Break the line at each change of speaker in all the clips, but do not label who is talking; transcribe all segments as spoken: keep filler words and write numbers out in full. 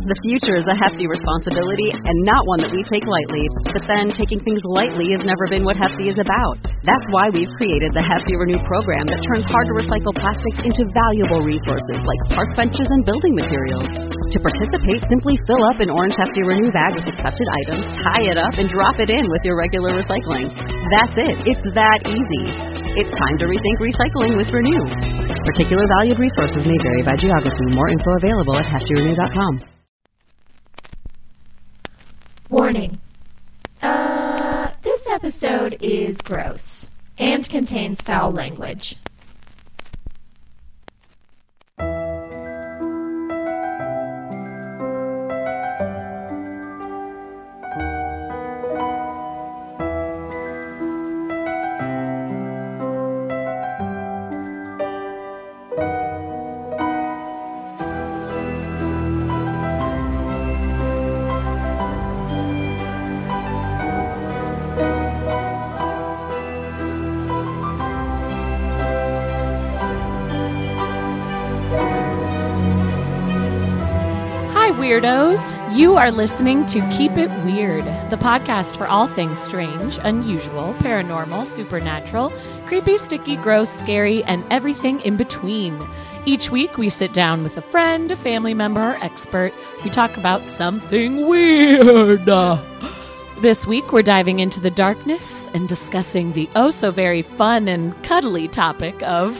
The future is a hefty responsibility and not one that we take lightly. But then, taking things lightly has never been what Hefty is about. That's why we've created the Hefty Renew program that turns hard-to-recycle plastics into valuable resources like park benches and building materials. To participate, simply fill up an orange Hefty Renew bag with accepted items, tie it up, and drop it in with your regular recycling. That's it. It's that easy. It's time to rethink recycling with Renew. Particular valued resources may vary by geography. More info available at hefty renew dot com.
Warning. Uh, this episode is gross and contains foul language.
Weirdos, you are listening to Keep It Weird, the podcast for all things strange, unusual, paranormal, supernatural, creepy, sticky, gross, scary, and everything in between. Each week, we sit down with a friend, a family member, or expert. We talk about something weird. This week, we're diving into the darkness and discussing the oh-so-very fun and cuddly topic of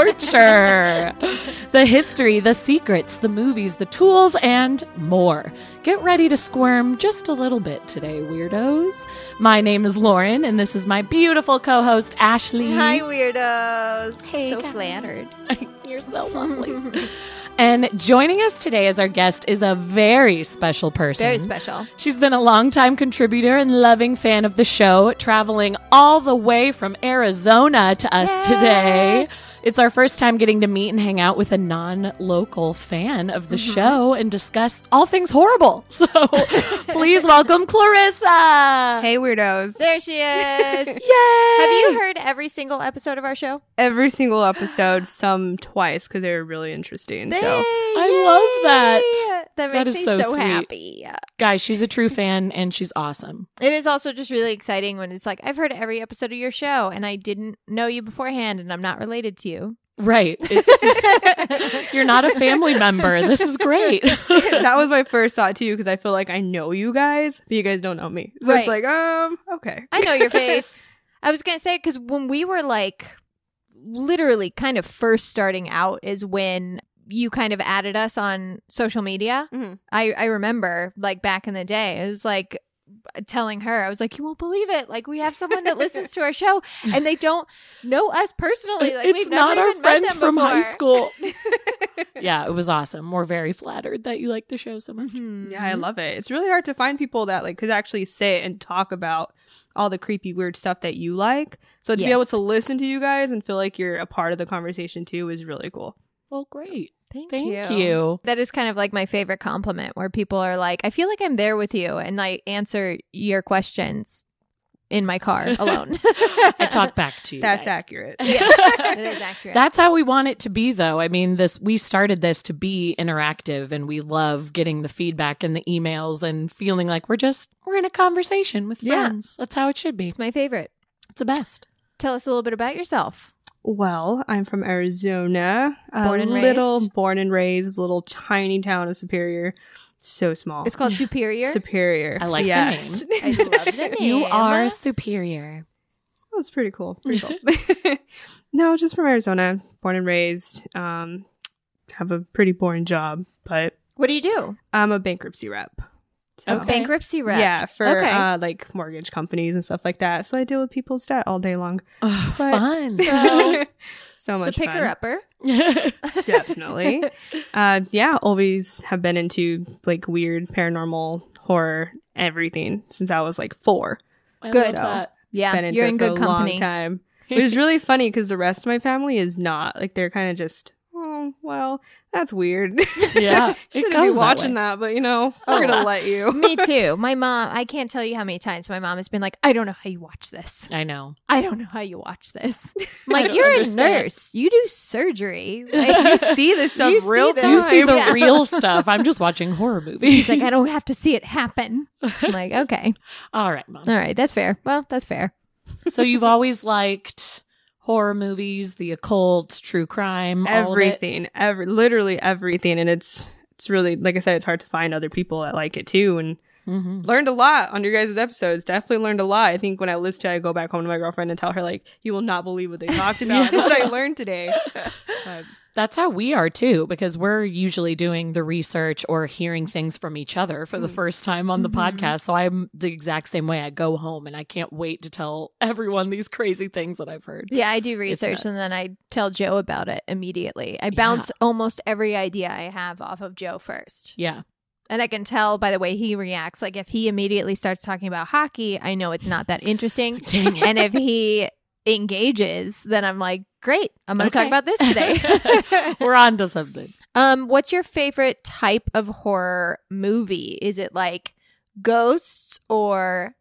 torture. The history, the secrets, the movies, the tools, and more. Get ready to squirm just a little bit today, weirdos. My name is Lauren, and this is my beautiful co-host, Ashley.
Hi, weirdos.
Hey,
so
guys.
flattered.
You're so lovely. And joining us today as our guest is a very special person.
Very special.
She's been a longtime contributor and loving fan of the show, traveling all the way from Arizona to us
yes.
today. It's our first time getting to meet and hang out with a non-local fan of the mm-hmm. show and discuss all things horrible. So please welcome Clarissa.
Hey, weirdos.
There she is.
Yay!
Have you heard every single episode of our show?
Every single episode, some twice, because they were really interesting.
They,
so
I love that.
That makes
that is
me
so,
so
sweet.
happy.
Guys, she's a true fan and she's awesome.
It is also just really exciting when it's like, I've heard every episode of your show and I didn't know you beforehand and I'm not related to you.
Right. It, you're not a family member. This is great.
That was my first thought too, because I feel like I know you guys, but you guys don't know me. So
right.
it's like, um, okay.
I know your face. I was going to say, because when we were like literally kind of first starting out is when you kind of added us on social media.
Mm-hmm.
I, I remember like back in the day, it was like telling her, I was like, you won't believe it. Like we have someone that listens to our show and they don't know us personally. Like
it's
we've
not
never
our
even
friend
met them
from
before.
high school. Yeah, it was awesome. We're very flattered that you like the show so much.
Mm-hmm.
Yeah, I love it. It's really hard to find people that like could actually sit and talk about all the creepy, weird stuff that you like. So to
yes.
be able to listen to you guys and feel like you're a part of the conversation too is really cool.
Well, great.
Thank,
Thank
you.
you.
That is kind of like my favorite compliment where people are like, I feel like I'm there with you and I answer your questions in my car alone.
I talk back to you.
That's
guys.
accurate.
Yes, that is accurate.
That's how we want it to be, though. I mean, this we started this to be interactive, and we love getting the feedback and the emails and feeling like we're just we're in a conversation with
Yeah.
friends. That's how it should be.
It's my favorite.
It's the best.
Tell us a little bit about yourself.
Well, I'm from Arizona.
Born
a
and
little
raised?
born and raised, little tiny town of Superior. So small.
It's called Superior.
Superior.
I like
yes.
the name.
I love the name.
You are superior.
That was pretty cool. Pretty cool. No, just from Arizona. Born and raised. Um, have a pretty boring job, but
What do you do?
I'm a bankruptcy rep. So,
Okay.
Bankruptcy rep.
Yeah, for
Okay.
uh, like mortgage companies and stuff like that. So I deal with people's debt all day long.
Oh,
But-
fun.
So, so
So
much
pick
fun.
her upper.
Definitely. uh, yeah, always have been into like weird paranormal horror everything since I was like four.
I
Good.
love that.
Yeah,
been into
you're
it
in
for
good
a
company.
long time. Which is really funny because the rest of my family is not like they're kind of just oh, oh, well, that's weird.
Yeah, it
Shouldn't be
goes that
watching
way.
that, but you know, we're
Oh.
gonna let you.
Me too. My mom, I can't tell you how many times my mom has been like, I don't know how you watch this.
I know.
I don't know how you watch this. I'm
I
like,
don't
you're
understand.
a nurse. You do surgery. Like,
You see this stuff
You see
real
this.
time.
You see the
Yeah.
real stuff. I'm just watching horror movies.
she's like, I don't have to see it happen. I'm like, okay.
All right, Mom.
All right. That's fair. Well, that's fair.
So you've always liked horror movies, the occult, true crime, all of it?
everything, every literally everything, and it's it's really, like I said, it's hard to find other people that like it too, and
Mm-hmm.
learned a lot on your guys' episodes. Definitely learned a lot. I think when I listen to it, I go back home to my girlfriend and tell her, like, you will not believe what they talked about and what I learned today. But
That's how we are too, because we're usually doing the research or hearing things from each other for the first time on the
Mhm.
podcast. So I'm the exact same way. I go home and I can't wait to tell everyone these crazy things that I've heard.
Yeah, I do research
nuts.
and then I tell Joe about it immediately. I bounce almost every idea I have off of Joe first.
Yeah.
And I can tell by the way he reacts. Like if he immediately starts talking about hockey, I know it's not that interesting.
Dang it.
And if he engages, then I'm like, great, I'm going to
Okay.
talk about this today.
We're on to something.
um, what's your favorite type of horror movie? Is it like ghosts or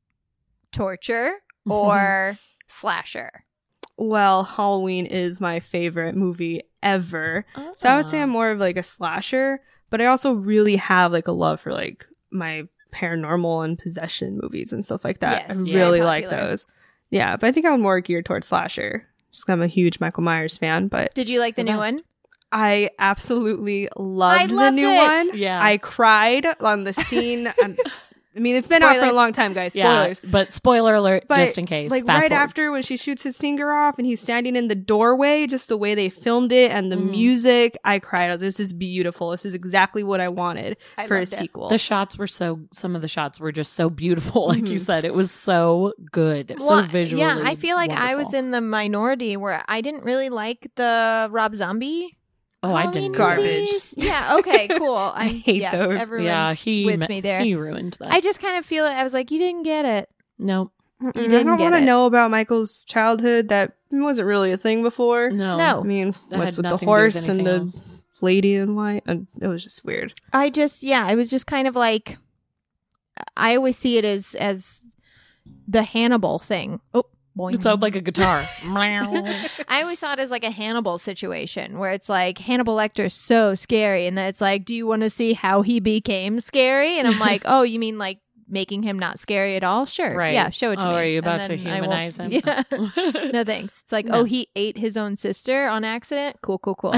torture or slasher?
well, Halloween is my favorite movie ever. So I would say I'm more of like a slasher, but I also really have like a love for like my paranormal and possession movies and stuff like that.
Yes,
I
yeah.
really
Very
like
popular.
those. Yeah, but I think I'm more geared towards slasher. Just 'cause I'm a huge Michael Myers fan, but
Did you like the
the
new
best.
one?
I absolutely loved,
I
the
loved
new
it.
one.
Yeah.
I cried on the scene. I'm just- I mean, it's been out for
Spoiler.
a long time, guys.
Yeah.
Spoilers.
But spoiler alert,
But,
just in case.
Like
Fast
right
forward.
after when she shoots his finger off and he's standing in the doorway, just the way they filmed it and the
Mhm.
music, I cried. I was, this is beautiful. This is exactly what I wanted
I
for a
loved it.
sequel.
The shots were so, some of the shots were just so beautiful. Like you
Mhm.
said, it was so good. So
Well,
visually.
Yeah, I feel like I was
wonderful.
in the minority where I didn't really like the Rob Zombie.
Oh, I
Halloween
didn't.
Garbage.
movies. Yeah, okay, cool. I,
I hate
yes,
those.
Everyone's
Yeah, he
with
ma-
me there.
He ruined that.
I just kind of feel it. I was like, you didn't get it.
no,
Mm-mm, I
didn't
don't
get
want to
it.
know about Michael's childhood. That wasn't really a thing before.
no,
No.
I mean,
That
what's
had
with the
nothing to do with
horse and
anything
the
else.
lady in white? And it was just weird.
I just, yeah, it was just kind of like, I always see it as as the Hannibal thing. Oh, boing.
It sounds like a guitar.
I always saw it as like a Hannibal situation where it's like Hannibal Lecter's so scary, and then it's like, do you want to see how he became scary? And I'm like, oh, you mean like making him not scary at all? Sure,
Right.
yeah, show it to
Oh,
me.
are you
And
about to
then I won't-
humanize him?
Yeah, no thanks. It's like,
No.
oh, he ate his own sister on accident. Cool, cool, cool.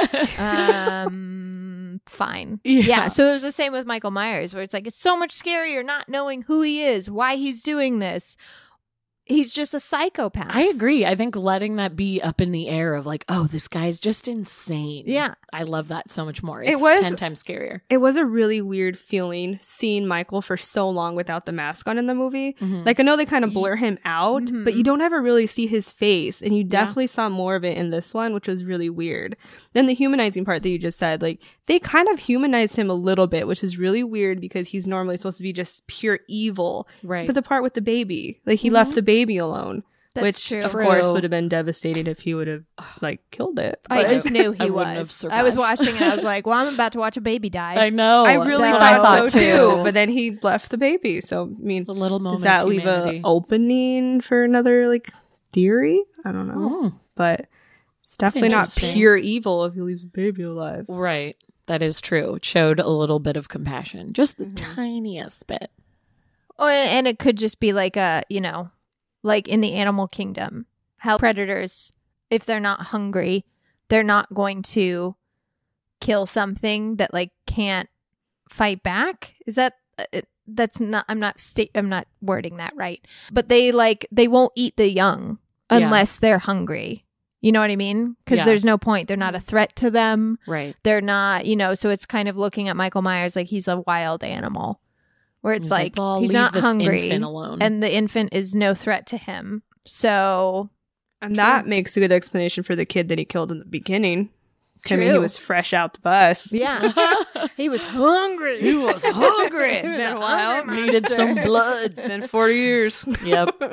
um, fine.
Yeah.
Yeah. So it was the same with Michael Myers, where it's like it's so much scarier not knowing who he is, why he's doing this. He's just a psychopath.
I agree. I think letting that be up in the air of like, oh, this guy's just insane.
Yeah.
I love that so much more. It's
It was-
ten times scarier.
It was a really weird feeling seeing Michael for so long without the mask on in the movie.
Mhm.
Like, I know they kind of blur him out,
Mhm.
but you don't ever really see his face. And you definitely saw more of it in this one, which was really weird. Then the humanizing part that you just said, like, they kind of humanized him a little bit, which is really weird because he's normally supposed to be just pure evil.
Right.
But the part with the baby, like, he left the baby alone.
That's
which,
true.
of
True.
course, would have been devastating if he would have, like, killed it.
I
But-
just knew he
I wouldn't have
was.
survived.
I was watching and I was like, well, I'm about to watch a baby die.
I know.
I really
That's
thought,
what I thought
so
too.
too. But then he left the baby. So, I mean,
A little moment.
does that
of
leave
humanity.
a opening for another, like, theory? I don't know.
Mm.
But it's definitely not
interesting.
pure evil if he leaves a baby alive.
Right. That is true. It showed a little bit of compassion. Just the
Mhm.
tiniest bit.
Oh, and, and it could just be like a, you know, like in the animal kingdom, how predators, if they're not hungry, they're not going to kill something that like can't fight back. Is that uh, it, that's not? I'm not sta- I'm not wording that right. But they like they won't eat the young
Yeah.
unless they're hungry. You know what I mean? Because
Yeah.
there's no point. They're not a threat to them.
Right.
They're not, you know, so it's kind of looking at Michael Myers like he's a wild animal where it's
He's
like,
well, I'll
he's
leave
not
this
hungry
infant alone.
and the infant is no threat to him. So,
And that makes a good explanation for the kid that he killed in the beginning. I mean, he
True.
was fresh out the bus.
yeah, he was hungry.
He was hungry.
It's been a while.
Needed some blood.
It's been forty years.
Yep.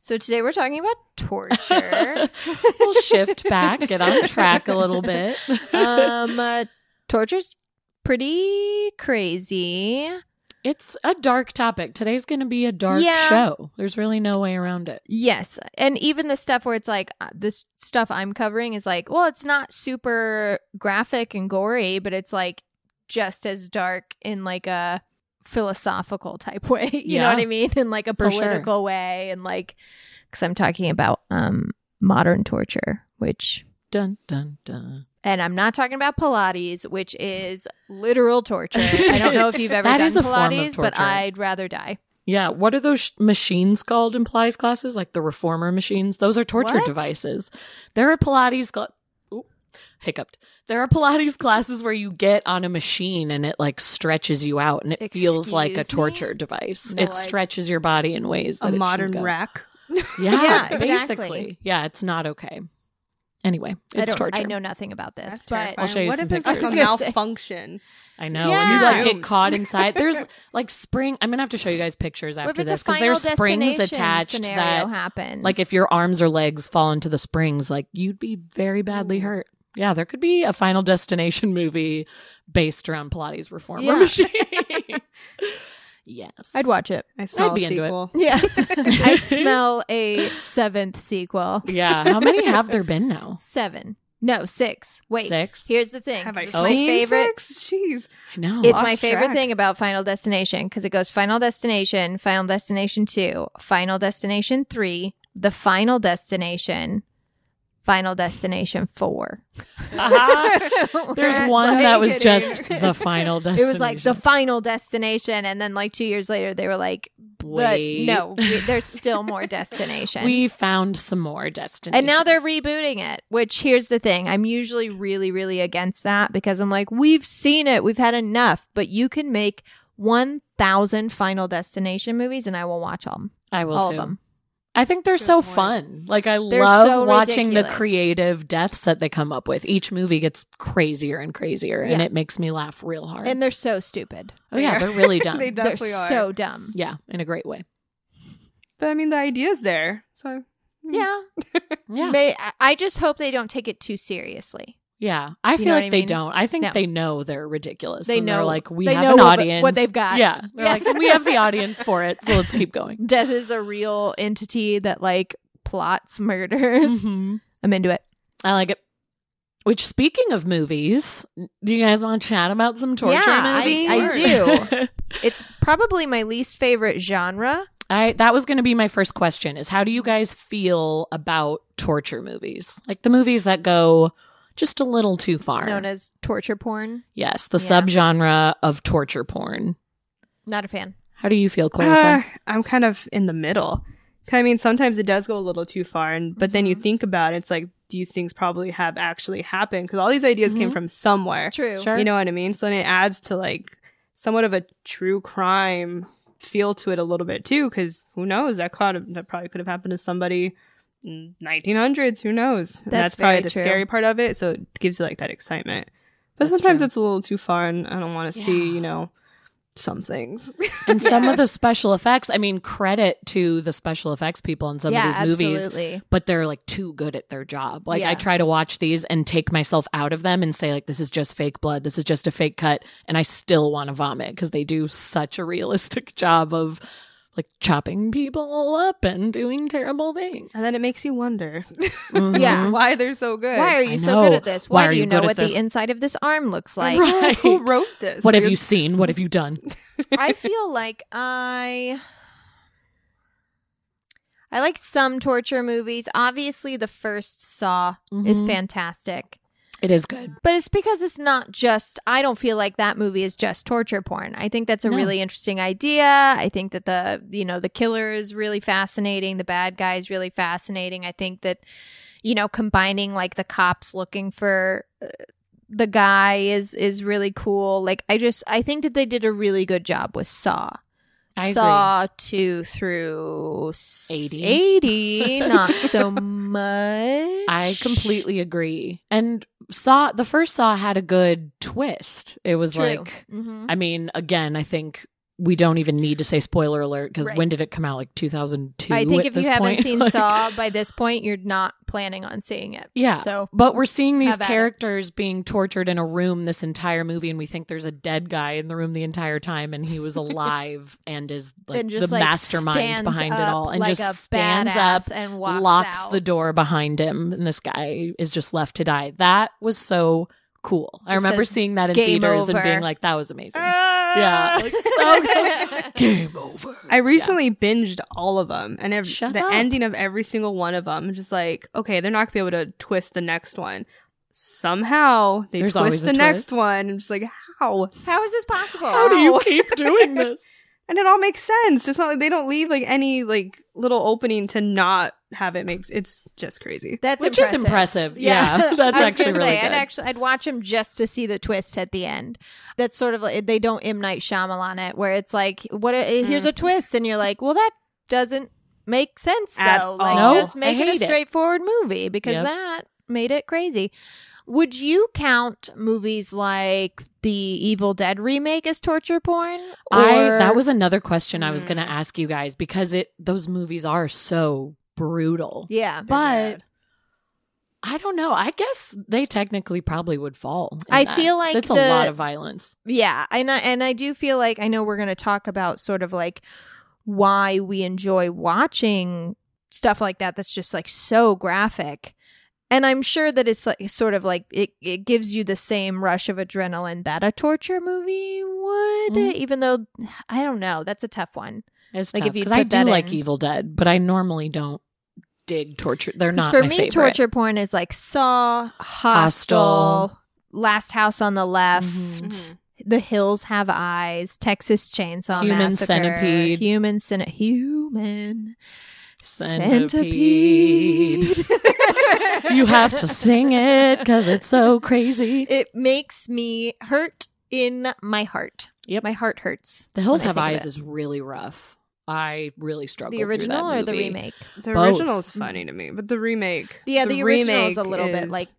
So today we're talking about torture.
We'll shift back, get on track a little bit.
um, uh, torture's pretty crazy.
It's a dark topic. Today's going to be a dark
Yeah.
show. There's really no way around it.
Yes. And even the stuff where it's like, uh, this stuff I'm covering is like, well, it's not super graphic and gory, but it's like just as dark in like a philosophical type way. You
Yeah.
know what I mean? In like a
For sure.
political way. And like, because I'm talking about um modern torture, which,
Dun, dun, dun.
and I'm not talking about Pilates, which is literal torture. I don't know if you've ever
That
done
is a form of
Pilates, but
torture.
I'd rather die.
Yeah. What are those sh- machines called in Pilates classes? Like the reformer machines? Those are torture
What?
devices. There are Pilates cl- Ooh, hiccuped. There are Pilates classes where you get on a machine and it like stretches you out and it feels like a
Excuse me?
torture device.
No,
it
like-
stretches your body in ways that
A
it
modern
shouldn't go.
rack.
Yeah,
Yeah,
basically.
exactly.
Yeah, it's not okay. Anyway,
I
it's
don't,
torture.
I know nothing about this,
That's
but
terrifying.
I'll show you
what
some
if it's
pictures.
like
I was
a
gonna say.
malfunction?
I know. And you
Yeah.
like get
Doomed.
caught inside. There's like spring. I'm going to have to show you guys pictures
what
after
if
this
it's a
because
Final
there's springs
Destination
attached
scenario
that
happens?
like if your arms or legs fall into the springs, like you'd be very badly hurt. Yeah, there could be a Final Destination movie based around Pilates reformer
Yeah.
machines. Yes.
I'd watch it.
I smell
be
a
into it.
sequel.
Yeah, I smell a seventh sequel.
Yeah. How many have there been now?
Seven, no, six. Wait,
Six?
here's the thing.
Have I
This is
Oh.
my
seen
favorite.
six? Jeez.
I know.
It's
Lost
my favorite
track.
thing about Final Destination because it goes Final Destination, Final Destination two, Final Destination three, The Final Destination, Final Destination four.
Uh-huh. There's
It's
one
like-
that was just the Final
It
Destination.
was like the Final Destination, and then like two years later, they were like, "But
Wait.
no, we, there's still more destinations."
We found some more destinations.
And now they're rebooting it, which here's the thing. I'm usually really, really against that because I'm like, we've seen it. We've had enough. But you can make one thousand Final Destination movies and I will watch them.
I will
all
too.
of them.
I think they're so
point.
fun. Like I
They're
love
so
watching the
ridiculous.
creative deaths that they come up with. Each movie gets crazier and crazier, and
Yeah.
it makes me laugh real hard.
And they're so stupid.
oh yeah, they're really dumb.
They definitely
they're
are.
so dumb.
yeah, in a great way.
But I mean, the idea's there. So
Yeah.
Yeah,
May, I- I just hope they don't take it too seriously.
yeah. I
You
feel
know
like
what I
they
mean?
don't. I think
No.
they know they're ridiculous.
They
and they're
know-
like we
they
have
know
an
what-
audience.
what they've got.
Yeah, they're
Yeah.
like we have the audience for it, so let's keep going.
Death is a real entity that like plots murders.
Mhm.
I'm into it.
I like it. Which, speaking of movies, do you guys want to chat about some torture
Yeah, I-
movies?
I do. It's probably my least favorite genre.
I that was going to be my first question is how do you guys feel about torture movies? Like the movies that go just a little too far.
Known as torture porn.
yes, the
Yeah.
subgenre of torture porn.
Not a fan.
How do you feel, Clarissa?
Uh, I'm kind of in the middle. I mean, sometimes it does go a little too far, and but then you
Mm-hmm.
think about it, it's like these things probably have actually happened because all these ideas came
Mhm.
from somewhere.
True.
Sure.
You know what I mean? So then it adds to like somewhat of a true crime feel to it a little bit too, because who knows? That could that probably could have happened to somebody in nineteen hundreds. Who knows? And
That's
that's probably
very
the
true.
scary part of it. So it gives you like that excitement. But
That's
sometimes
true.
it's a little too far, and I don't want to see
Yeah.
you know some things.
And some of the special effects, I mean, credit to the special effects people in some
yeah,
of these movies,
absolutely.
but they're like too good at their job. Like
Yeah.
I try to watch these and take myself out of them and say like this is just fake blood, this is just a fake cut, and I still want to vomit because they do such a realistic job of like chopping people up and doing terrible things.
And then it makes you wonder
Mhm.
Yeah.
why they're so good.
Why are
I
you so good
know.
at this?
Why
Why,
are
do
you
you know
good at
what
this?
the inside of this arm looks like?
Right.
Who wrote this?
What have
Like,
you seen? What have you done?
I feel like I I like some torture movies. Obviously the first Saw is
Mhm.
fantastic.
It is good.
But it's because it's not just, I don't feel like that movie is just torture porn. I think that's a
No.
really interesting idea. I think that the, you know, the killer is really fascinating. The bad guy is really fascinating. I think that, you know, combining like the cops looking for uh, the guy is, is really cool. Like, I just, I think that they did a really good job with Saw.
I agree.
Saw two through s-
eighty.
eighty, not so much.
I completely agree. And Saw the first Saw had a good twist. It was
True.
like
Mhm.
I mean, again, I think we don't even need to say spoiler alert because
Right.
when did it come out? Like two thousand two.
I think
at
if
this
you haven't
point?
seen
Like,
Saw by this point, you're not planning on seeing it.
Yeah.
So
But we're seeing these
have at it.
characters being tortured in a room this entire movie, and we think there's a dead guy in the room the entire time, and he was alive and is like
and just
the
like
mastermind
stands
behind it
up
all, and
like
just
a
stands
badass
up,
and walks
locks
out.
the door behind him, and this guy is just left to die. That was so cool. I
Just
remember
a
seeing that in
game
theaters and
over.
being like, that was amazing. Yeah. Like, so good. Game over.
I recently binged all of them, and ev-
Shut
the
up.
ending of every single one of them, just like, okay, they're not gonna be able to twist the next one. Somehow they
There's always
twist
a
the next
twist.
one. I'm just like, how?
How is this possible?
How do you
Wow.
keep doing this?
And it all makes sense. It's not like they don't leave like any like little opening to not have it make. It's just crazy.
That's
Which
impressive.
is impressive. Yeah. That's
I was
actually
gonna
really
say,
good.
I'd actually I'd watch him just to see the twist at the end. That's sort of like they don't M. Night Shyamalan it, where it's like, what? A, here's a twist, and you're like, well, that doesn't make sense
At
though. Like,
all.
just
No,
make
I
it a
hate it.
straightforward movie because
Yep.
that made it crazy. Would you count movies like the Evil Dead remake as torture porn?
I
Or-
that was another question I was
Mm.
going to ask you guys because it those movies are so brutal.
yeah.
But I don't know. I guess they technically probably would fall. in
I
that,
feel
'cause
like
it's a
the-
lot of violence.
Yeah, and I, and I do feel like I know we're going to talk about sort of like why we enjoy watching stuff like that that's just like so graphic. And I'm sure that it's like sort of like it, it gives you the same rush of adrenaline that a torture movie would,
Mhm.
even though I don't know. That's a tough one.
It's
Like,
like
if you
because I
put that
do like
in-
Evil Dead, but I normally don't dig torture. They're
Because
not
for
my
me,
favorite.
torture porn is like Saw, Hostel,
Hostel.
Last House on the Left.
Mhm.
The Hills Have Eyes, Texas Chainsaw
Human
Massacre,
Centipede.
Human Cine- Human
Centipede.
Centipede.
You have to sing it because it's so crazy.
It makes me hurt in my heart.
Yep.
My heart hurts.
The Hills
when I
Have
think of
Eyes
it.
is really rough. I really struggled.
The
through
original
that
or the
movie.
remake?
The
Both.
original's funny to me, but the remake,
Yeah, the, original is a
remake
little bit
is-
like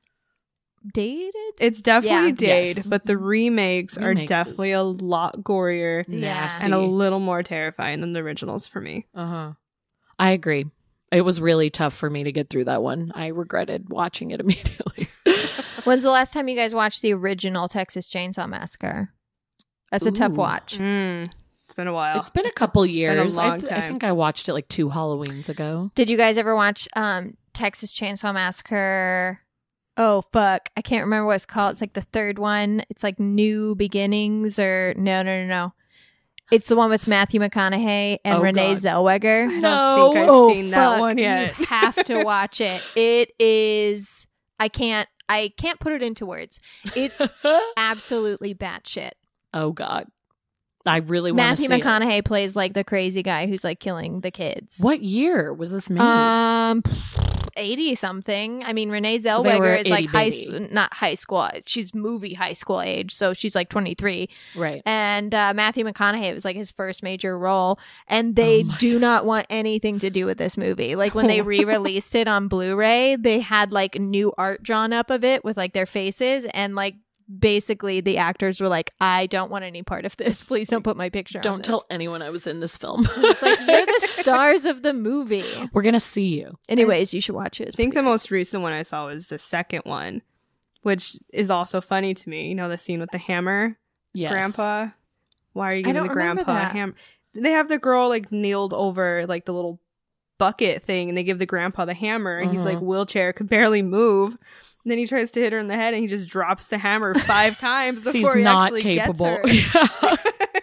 dated.
It's definitely
Yeah.
dated,
Yes.
but the remakes are
Remake
definitely
is-
a lot gorier
Nasty.
and a little more terrifying than the originals for me.
Uh huh. I agree. It was really tough for me to get through that one. I regretted watching it immediately.
When's the last time you guys watched the original Texas Chainsaw Massacre? That's a tough
Ooh.
watch.
Mm, it's been a while.
It's been a couple
been a
years. I,
long
th- I
time.
think I watched it like two Halloweens ago.
Did you guys ever watch um Texas Chainsaw Massacre? Oh fuck, I can't remember what it's called. It's like the third one. It's like New Beginnings or no, no, no, no. It's the one with Matthew McConaughey and
Oh,
Renee
God.
Zellweger.
I don't
No.
think I've
Oh,
seen that
fuck.
one yet.
You have to watch it. It is. I can't. I can't put it into words. It's absolutely batshit.
Oh God, I really want to
Matthew
see it.
McConaughey plays like the crazy guy who's like killing the kids.
What year was this made?
Um, eighty something. I mean, Renee
So they were
Zellweger is like high,
itty-bitty.
s- not high school. She's movie high school age, so she's like twenty three.
right.
And uh, Matthew McConaughey, it was like his first major role, and they
Oh my
do not want anything to do with this movie. Like when they re-released it on Blu-ray, they had like new art drawn up of it with like their faces, and like basically the actors were like, "I don't want any part of this. Please don't put my picture." on
Don't
this."
tell anyone I was in this film.
It's like you're the stars of the movie.
We're gonna see you.
Anyways, you should watch it.
I
It's
think
pretty
the most recent one I saw was the second one, which is also funny to me. You know, the scene with the hammer,
Yes.
grandpa. Why are you
I
giving
don't
the
remember
grandpa a
that.
hammer? They have the girl like kneeled over like the little bucket thing, and they give the grandpa the hammer, and he's
Uh-huh.
like wheelchair, could barely move. And then he tries to hit her in the head, and he just drops the hammer five times
He's
before he
not
actually
capable.
gets her.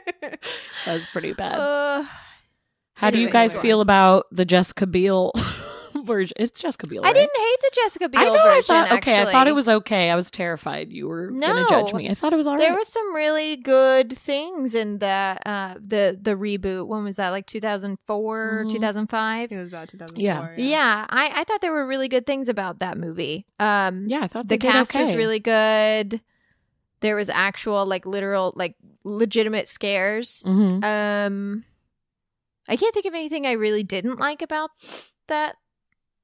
That's pretty bad.
Uh,
How do you
anyways,
guys
go
feel
on.
about the Jessica Biel version? It's Jessica Biel.
I
right?
didn't hate the Jessica Biel
I know. I
version.
thought okay. I thought
actually.
it was okay. I was terrified you were
No.
gonna judge me. I thought it was alright.
There was some really good things in the uh the the reboot. When was that? Like two thousand four,
Mhm.
two thousand five?
It was about two thousand four.
Yeah.
Yeah, I I thought there were really good things about that movie. Um
yeah, I thought
the
they did
cast
okay.
was really good. There was actual like literal like legitimate scares.
Mhm.
Um I can't think of anything I really didn't like about that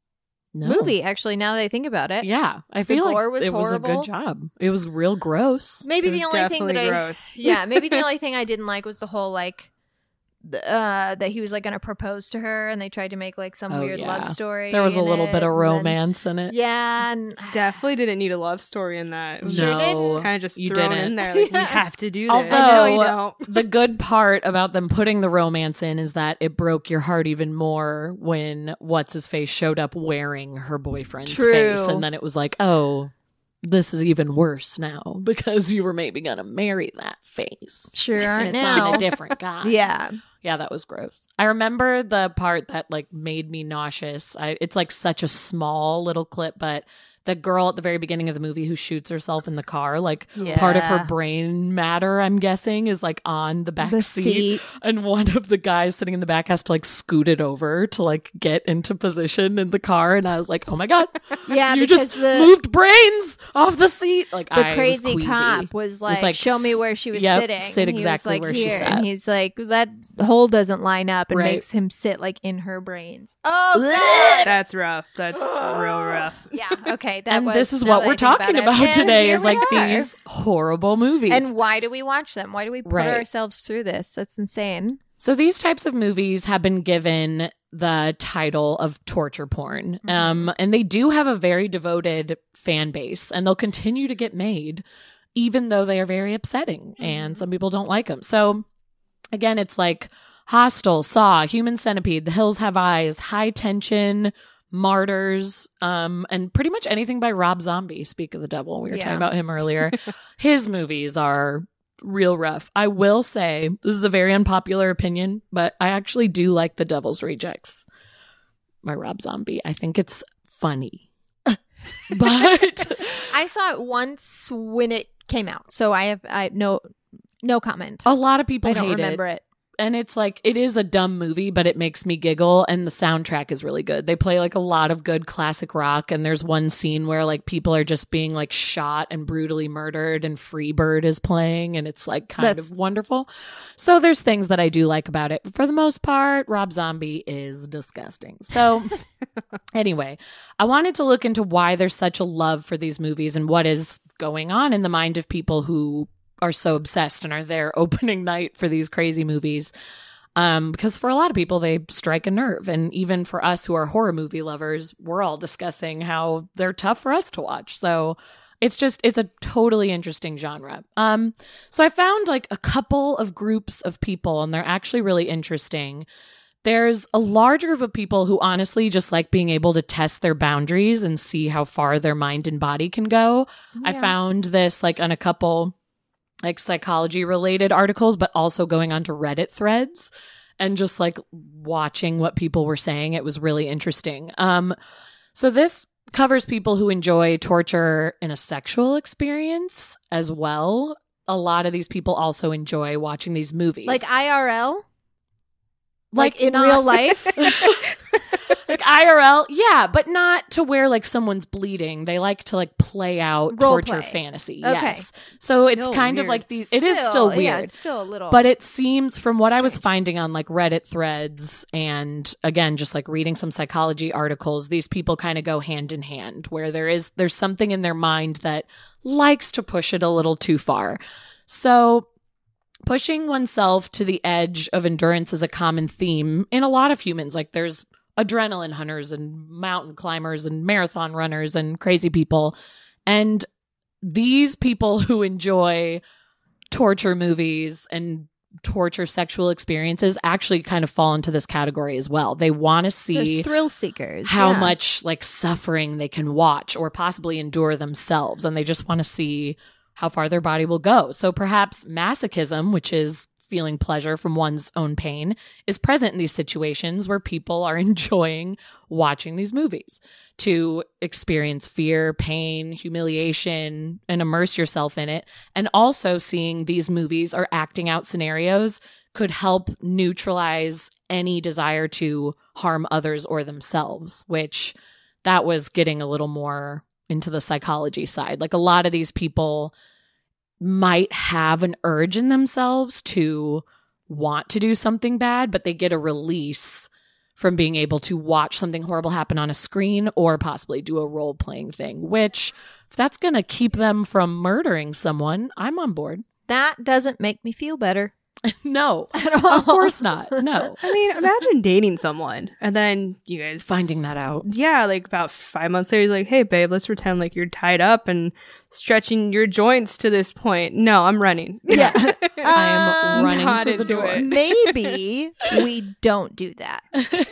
No.
movie, actually, now that I think about it.
Yeah, I feel
gore
like
was
it was a
horrible.
good job. It was real gross.
Maybe
It
the
was
only thing that
definitely
I
gross.
yeah, maybe the only thing I didn't like was the whole like th- uh that he was like gonna propose to her and they tried to make like some
Oh,
weird
yeah.
love story.
There was a
in
little
it,
bit of
and then-
romance in it.
Yeah, and
Definitely didn't need a love story in that. It was
Sure
No,
kind of just
you
thrown
didn't.
in there. Like, we
Yeah.
have to do this.
Although
no, you don't.
the good part about them putting the romance in is that it broke your heart even more when what's his face showed up wearing her boyfriend's
True.
face, and then it was like, oh, this is even worse now because you were maybe gonna marry that face.
sure
And
aren't
it's
now.
on a different guy.
Yeah.
Yeah, that was gross. I remember the part that like made me nauseous. I, it's like such a small little clip, but the girl at the very beginning of the movie who shoots herself in the car, like part of her
Yeah.
brain matter, I'm guessing, is like on the back
The
seat.
seat.
And one of the guys sitting in the back has to like scoot it over to like get into position in the car. And I was like, oh my God,
Yeah,
you
because
just
the
moved brains off the seat. Like
the
I was
crazy
queasy.
cop was like,
like,
show me where she was
yep,
sitting.
sit
And he was
exactly
like,
where she
here.
sat.
And he's like, that hole doesn't line up and
Right.
makes him sit like in her brains. Oh, God.
That's rough. That's real rough.
Yeah, okay. That
And
was,
this is
now
what
that I
we're
think
talking
it.
about
And
today
here
is
we
like
are.
these horrible movies.
And why do we watch them? Why do we put
Right.
ourselves through this? That's insane.
So these types of movies have been given the title of torture porn.
Mm-hmm.
Um, and they do have a very devoted fan base, and they'll continue to get made, even though they are very upsetting
Mm-hmm.
and some people don't like them. So again, it's like Hostel, Saw, Human Centipede, The Hills Have Eyes, High Tension, Martyrs, um, and pretty much anything by Rob Zombie. Speak of the devil. We were
Yeah.
talking about him earlier. His movies are real rough. I will say, this is a very unpopular opinion, but I actually do like The Devil's Rejects by Rob Zombie. I think it's funny. But
I saw it once when it came out, so I have I no no comment.
a lot of people
I don't
hate
remember
it.
it.
And it's like, it is a dumb movie, but it makes me giggle. And the soundtrack is really good. They play like a lot of good classic rock. And there's one scene where like people are just being like shot and brutally murdered, and Freebird is playing. And it's like kind
That's-
of wonderful. So there's things that I do like about it. But for the most part, Rob Zombie is disgusting. So anyway, I wanted to look into why there's such a love for these movies and what is going on in the mind of people who are so obsessed and are there opening night for these crazy movies. Um, because for a lot of people, they strike a nerve. And even for us who are horror movie lovers, we're all discussing how they're tough for us to watch. So it's just, it's a totally interesting genre. Um, so I found like a couple of groups of people, and they're actually really interesting. There's a large group of people who honestly just like being able to test their boundaries and see how far their mind and body can go. I found this like on a couple like psychology related articles, but also going onto Reddit threads and just like watching what people were saying. It was really interesting. Um, so this covers people who enjoy torture in a sexual experience as well. A lot of these people also enjoy watching these movies.
Like I R L?
Like
Like in
not-
real life?
like I R L, yeah, but not to where like someone's bleeding. They like to like play out
Role
torture
play.
fantasy.
Okay.
Yes. So it's
Still
kind of
weird.
like these, it is still weird.
Yeah, it's still a little.
But it seems from what I was finding on like Reddit threads and again, just like reading some psychology articles, these people kind of go hand in hand where there is, there's something in their mind that likes to push it a little too far. So pushing oneself to the edge of endurance is a common theme in a lot of humans. Like there's adrenaline hunters and mountain climbers and marathon runners and crazy people. And these people who enjoy torture movies and torture sexual experiences actually kind of fall into this category as well. They want to see
They're thrill seekers.
how
yeah.
much like suffering they can watch or possibly endure themselves. And they just want to see how far their body will go. So perhaps masochism, which is feeling pleasure from one's own pain, is present in these situations where people are enjoying watching these movies to experience fear, pain, humiliation, and immerse yourself in it. And also seeing these movies or acting out scenarios could help neutralize any desire to harm others or themselves, which that was getting a little more into the psychology side. Like a lot of these people might have an urge in themselves to want to do something bad, but they get a release from being able to watch something horrible happen on a screen or possibly do a role-playing thing, which if that's going to keep them from murdering someone, I'm on board.
That doesn't make me feel better.
No, of course not. No.
I mean, imagine dating someone and then you guys
Finding that out.
Yeah, like about five months later, you're like, hey, babe, let's pretend like you're tied up and stretching your joints to this point. No, I'm running.
Yeah.
I am
Um,
running
not
for the
into
door.
it.
Maybe we don't do that.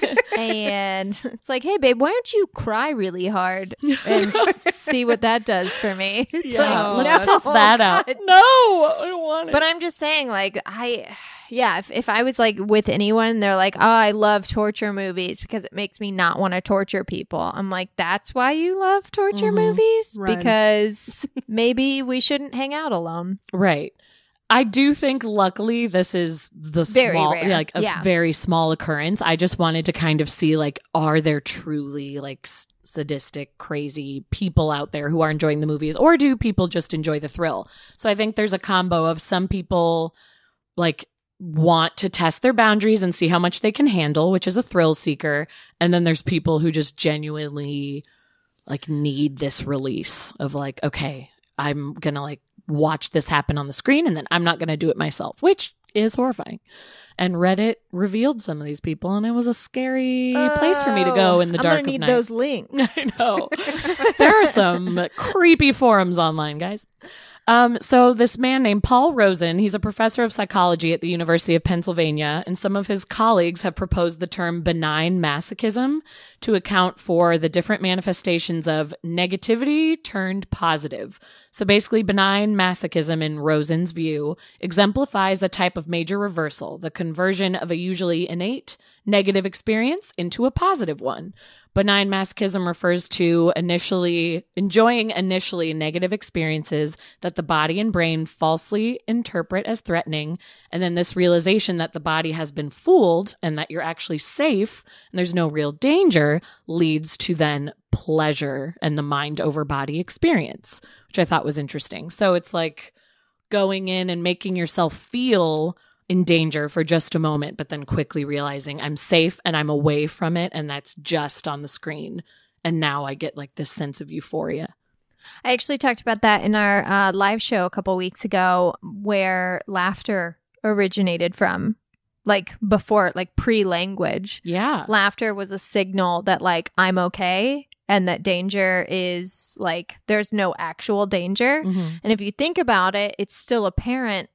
And it's like, hey, babe, why don't you cry really hard and see what that does for me? It's
Yeah,
like,
let's
no,
test that out.
God.
No, I don't want it.
But I'm just saying, like, I, yeah, if, if I was like with anyone, they're like, oh, I love torture movies because it makes me not want to torture people. I'm like, that's why you love torture
Mhm.
movies?
Run.
Because maybe we shouldn't hang out alone.
Right. I do think, luckily, this is the
Very
small,
rare.
yeah, like a
Yeah.
very small occurrence. I just wanted to kind of see, like, are there truly like s- sadistic, crazy people out there who are enjoying the movies, or do people just enjoy the thrill? So I think there's a combo of some people like want to test their boundaries and see how much they can handle, which is a thrill seeker, and then there's people who just genuinely like need this release of like, okay, I'm gonna like watch this happen on the screen and then I'm not going to do it myself, which is horrifying. And Reddit revealed some of these people, and it was a scary place for me to go in the
I'm
dark
gonna need
of night.
those links.
I know. There are some creepy forums online, guys. Um, so this man named Paul Rosen, he's a professor of psychology at the University of Pennsylvania, and some of his colleagues have proposed the term benign masochism to account for the different manifestations of negativity turned positive. So basically, benign masochism, in Rosen's view, exemplifies a type of major reversal, the conversion of a usually innate negative experience into a positive one. Benign masochism refers to initially enjoying initially negative experiences that the body and brain falsely interpret as threatening, and then this realization that the body has been fooled and that you're actually safe and there's no real danger leads to then pleasure and the mind over body experience, which I thought was interesting. So it's like going in and making yourself feel in danger for just a moment, but then quickly realizing I'm safe and I'm away from it, and that's just on the screen. And now I get like this sense of euphoria.
I actually talked about that in our uh, live show a couple weeks ago, where laughter originated from, like before, like pre-language.
Yeah.
Laughter was a signal that like I'm okay, and that danger is like there's no actual danger.
Mhm.
And if you think about it, it's still apparent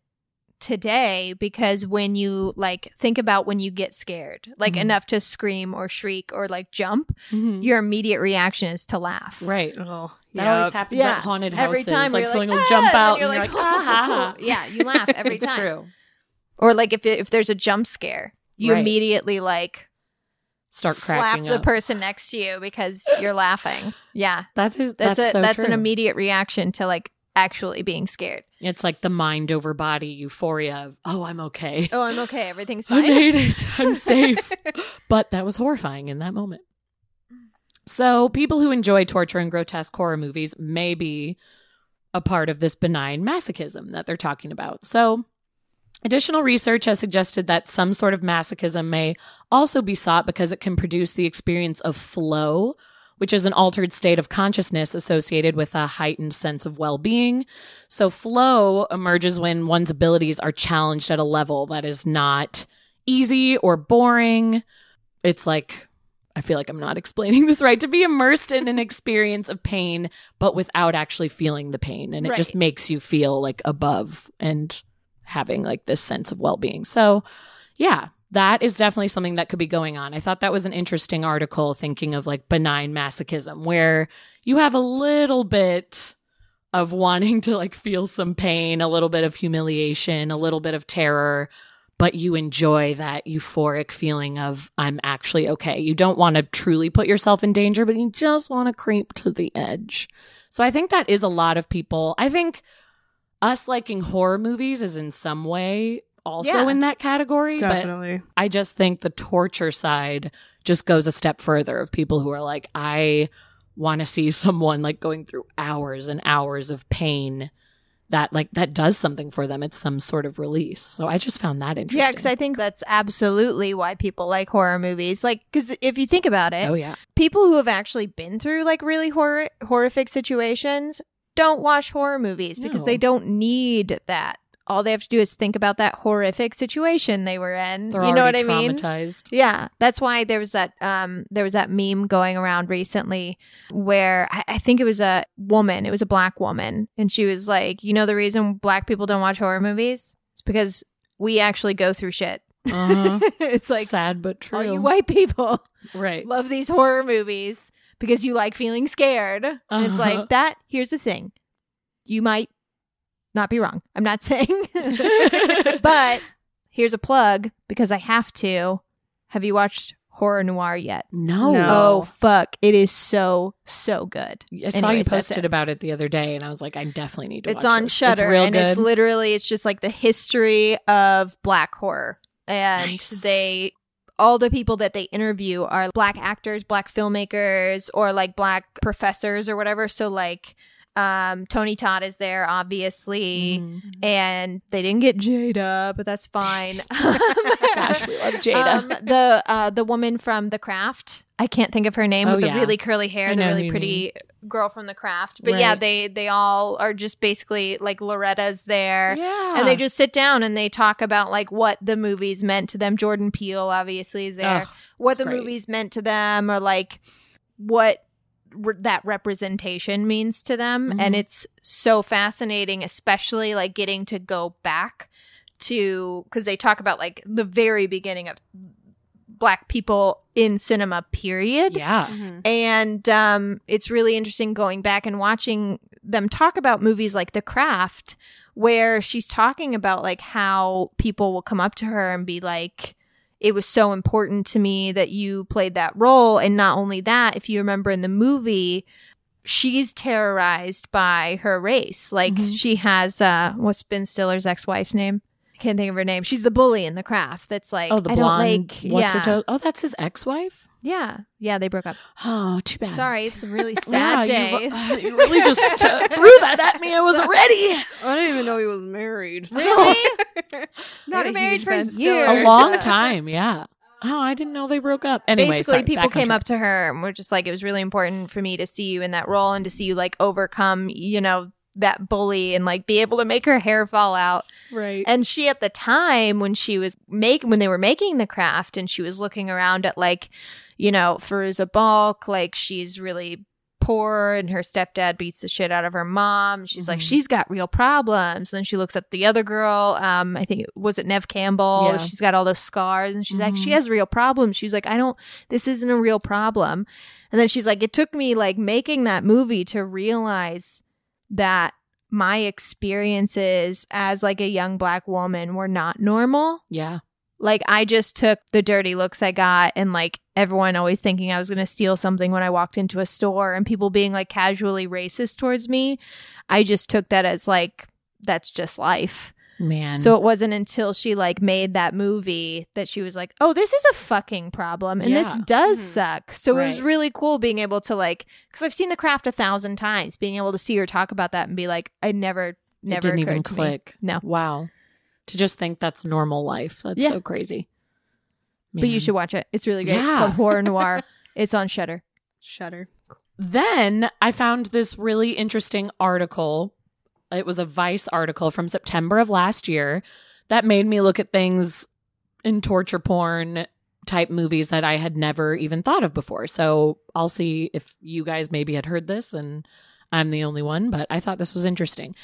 today, because when you like think about when you get scared, like
Mhm.
enough to scream or shriek or like jump,
Mhm.
your immediate reaction is to laugh.
Right.
Oh,
That
yeah.
always happens
Yeah.
at haunted
Every
houses.
time
like
you're
something
like,
will
"Ah,"
jump
and
out
you're
and
like,
you're like, ah, ha, ha.
yeah, you laugh every
It's
time.
true.
Or like if if there's a jump scare, you
Right.
immediately like
Start
slap
cracking
the
up.
person next to you because you're laughing. Yeah,
That is,
that's
that's,
a
so
that's
true.
an immediate reaction to like actually being scared.
It's like the mind over body euphoria of, oh, I'm okay.
Oh, I'm okay. Everything's
I
fine.
made it. I'm safe. But that was horrifying in that moment. So people who enjoy torture and grotesque horror movies may be a part of this benign masochism that they're talking about. So additional research has suggested that some sort of masochism may also be sought because it can produce the experience of flow, which is an altered state of consciousness associated with a heightened sense of well-being. So flow emerges when one's abilities are challenged at a level that is not easy or boring. It's like, I feel like I'm not explaining this right, to be immersed in an experience of pain, but without actually feeling the pain. And it just
Right.
makes you feel like above and having like this sense of well-being. So yeah, that is definitely something that could be going on. I thought that was an interesting article, thinking of like benign masochism, where you have a little bit of wanting to like feel some pain, a little bit of humiliation, a little bit of terror, but you enjoy that euphoric feeling of I'm actually okay. You don't want to truly put yourself in danger, but you just want to creep to the edge. So I think that is a lot of people. I think us liking horror movies is in some way also
Yeah.
in that category, but
Definitely.
I just think the torture side just goes a step further, of people who are like, I want to see someone like going through hours and hours of pain that like that does something for them. It's some sort of release. So I just found that interesting.
Yeah, because I think that's absolutely why people like horror movies. Like, because if you think about it,
oh yeah,
people who have actually been through like really horror horrific situations don't watch horror movies because
No.
they don't need that. All they have to do is think about that horrific situation they were in.
they're
you know what
already
I mean?
traumatized.
Yeah, that's why there was that um there was that meme going around recently where I, I think it was a woman, it was a black woman, and she was like, you know, the reason black people don't watch horror movies? It's because we actually go through shit.
Uh-huh.
It's like
sad but true.
all you white people
right.
love these horror movies because you like feeling scared. And it's
Uh-huh.
like that. Here's the thing. You might not be wrong. I'm not saying. But here's a plug because I have to. Have you watched Horror Noir yet?
No.
No.
Oh, fuck. It is so, so good.
I saw you
Anyways, that's
posted
it.
about it the other day, and I was like, I definitely need to
It's
watch
on
this.
Shudder,
It's real
and
good.
it's literally, it's just like the history of black horror. And
Nice.
they, all the people that they interview are black actors, black filmmakers, or like black professors or whatever. So like, um, Tony Todd is there, obviously,
Mhm.
and they didn't get Jada, but that's fine.
Gosh, we love Jada.
Um, the uh, the woman from The Craft, I can't think of her name,
Oh,
with
yeah.
the really curly hair,
I
the
know who
really
you
pretty girl from The Craft. But
Right.
yeah, they they all are just basically like Loretta's there.
yeah.
And they just sit down and they talk about like what the movies meant to them. Jordan Peele obviously is there.
Ugh,
what
it's
the
great.
movies meant to them, or like what re- that representation means to them.
Mhm.
And it's so fascinating, especially like getting to go back to, because they talk about like the very beginning of black people in cinema, period.
Yeah.
Mhm.
And um, it's really interesting going back and watching them talk about movies like The Craft, where she's talking about like how people will come up to her and be like, it was so important to me that you played that role. And not only that, if you remember in the movie, she's terrorized by her race. Like
Mhm.
she has, uh, what's Ben Stiller's ex-wife's name? I can't think of her name. She's the bully in The Craft. That's like,
Oh, the
I
blonde.
don't like,
what's
yeah.
her to- Oh, that's his ex-wife?
Yeah. Yeah, they broke up.
Oh, too bad.
Sorry, it's a really sad
yeah,
day.
You, uh, you really just uh, threw that at me. I was ready.
I didn't even know he was married.
Really?
Not
They
a
were married
huge
for
fan still.
years.
A long time, yeah. Oh, I didn't know they broke up. Anyway,
Basically,
sorry,
people
back on
came
track.
up to her and were just like, it was really important for me to see you in that role and to see you like overcome, you know, that bully and like be able to make her hair fall out.
Right.
And she, at the time when she was making, when they were making The Craft, and she was looking around at like, you know, Fairuza Balk, like she's really poor and her stepdad beats the shit out of her mom. She's like,
Mhm.
she's got real problems. And then she looks at the other girl. Um, I think it was it Nev Campbell.
Yeah.
She's got all those scars, and she's like, she
Mhm.
has real problems. She's like, I don't. This isn't a real problem. And then she's like, it took me like making that movie to realize that my experiences as like a young black woman were not normal.
Yeah.
Like I just took the dirty looks I got, and like everyone always thinking I was going to steal something when I walked into a store, and people being like casually racist towards me. I just took that as like, that's just life.
Man.
So it wasn't until she like made that movie that she was like, oh, this is a fucking problem. And
Yeah.
this does
Mhm.
suck. So it was
Right.
really cool being able to like, because I've seen The Craft a thousand times, being able to see her talk about that and be like, I never, never
it didn't
occurred
even
to me.
click.
No.
Wow. To just think that's normal life. That's
Yeah.
so crazy.
But you
Man.
should watch it. It's really great.
Yeah.
It's called Horror Noir. It's on Shudder.
Shudder.
Then I found this really interesting article. It was a Vice article from September of last year that made me look at things in torture porn type movies that I had never even thought of before. So I'll see if you guys maybe had heard this and I'm the only one, but I thought this was interesting.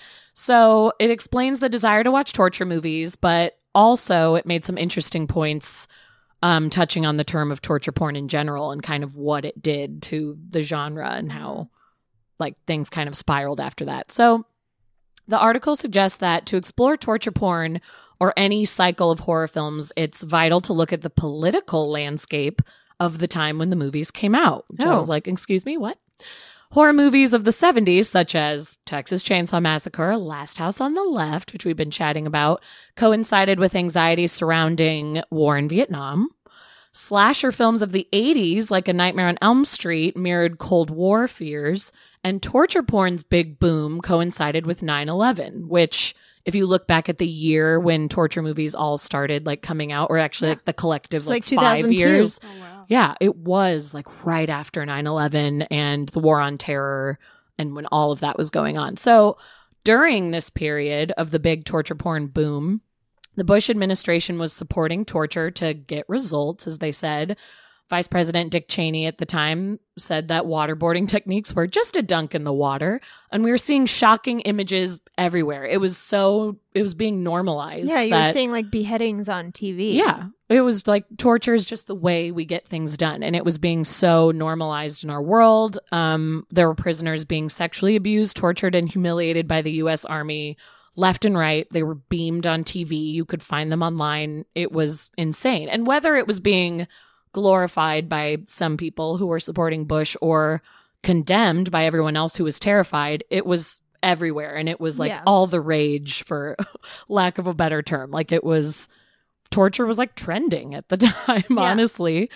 So it explains the desire to watch torture movies, but also it made some interesting points um, touching on the term of torture porn in general and kind of what it did to the genre and how like things kind of spiraled after that. So the article suggests that to explore torture porn or any cycle of horror films, it's vital to look at the political landscape of the time when the movies came out. Which I
Oh.
was like, excuse me, what? Horror movies of the seventies, such as Texas Chainsaw Massacre, Last House on the Left, which we've been chatting about, coincided with anxiety surrounding war in Vietnam. Slasher films of the eighties, like A Nightmare on Elm Street, mirrored Cold War fears. And torture porn's big boom coincided with nine eleven, which if you look back at the year when torture movies all started like coming out, or actually
Yeah.
like the collective like,
like
five
two thousand two.
years.
Oh, wow.
Yeah, it was like right after nine eleven and the war on terror and when all of that was going on. So during this period of the big torture porn boom, the Bush administration was supporting torture to get results, as they said. Vice President Dick Cheney at the time said that waterboarding techniques were just a dunk in the water. And we were seeing shocking images everywhere. It was so, it was being normalized.
Yeah, you
that,
were seeing like beheadings on T V.
Yeah. It was like torture is just the way we get things done. And it was being so normalized in our world. Um, there were prisoners being sexually abused, tortured, and humiliated by the U S Army left and right. They were beamed on T V. You could find them online. It was insane. And whether it was being glorified by some people who were supporting Bush or condemned by everyone else who was terrified, it was everywhere. And it was like
Yeah.
all the rage, for lack of a better term. Like it was, torture was like trending at the time,
Yeah.
honestly.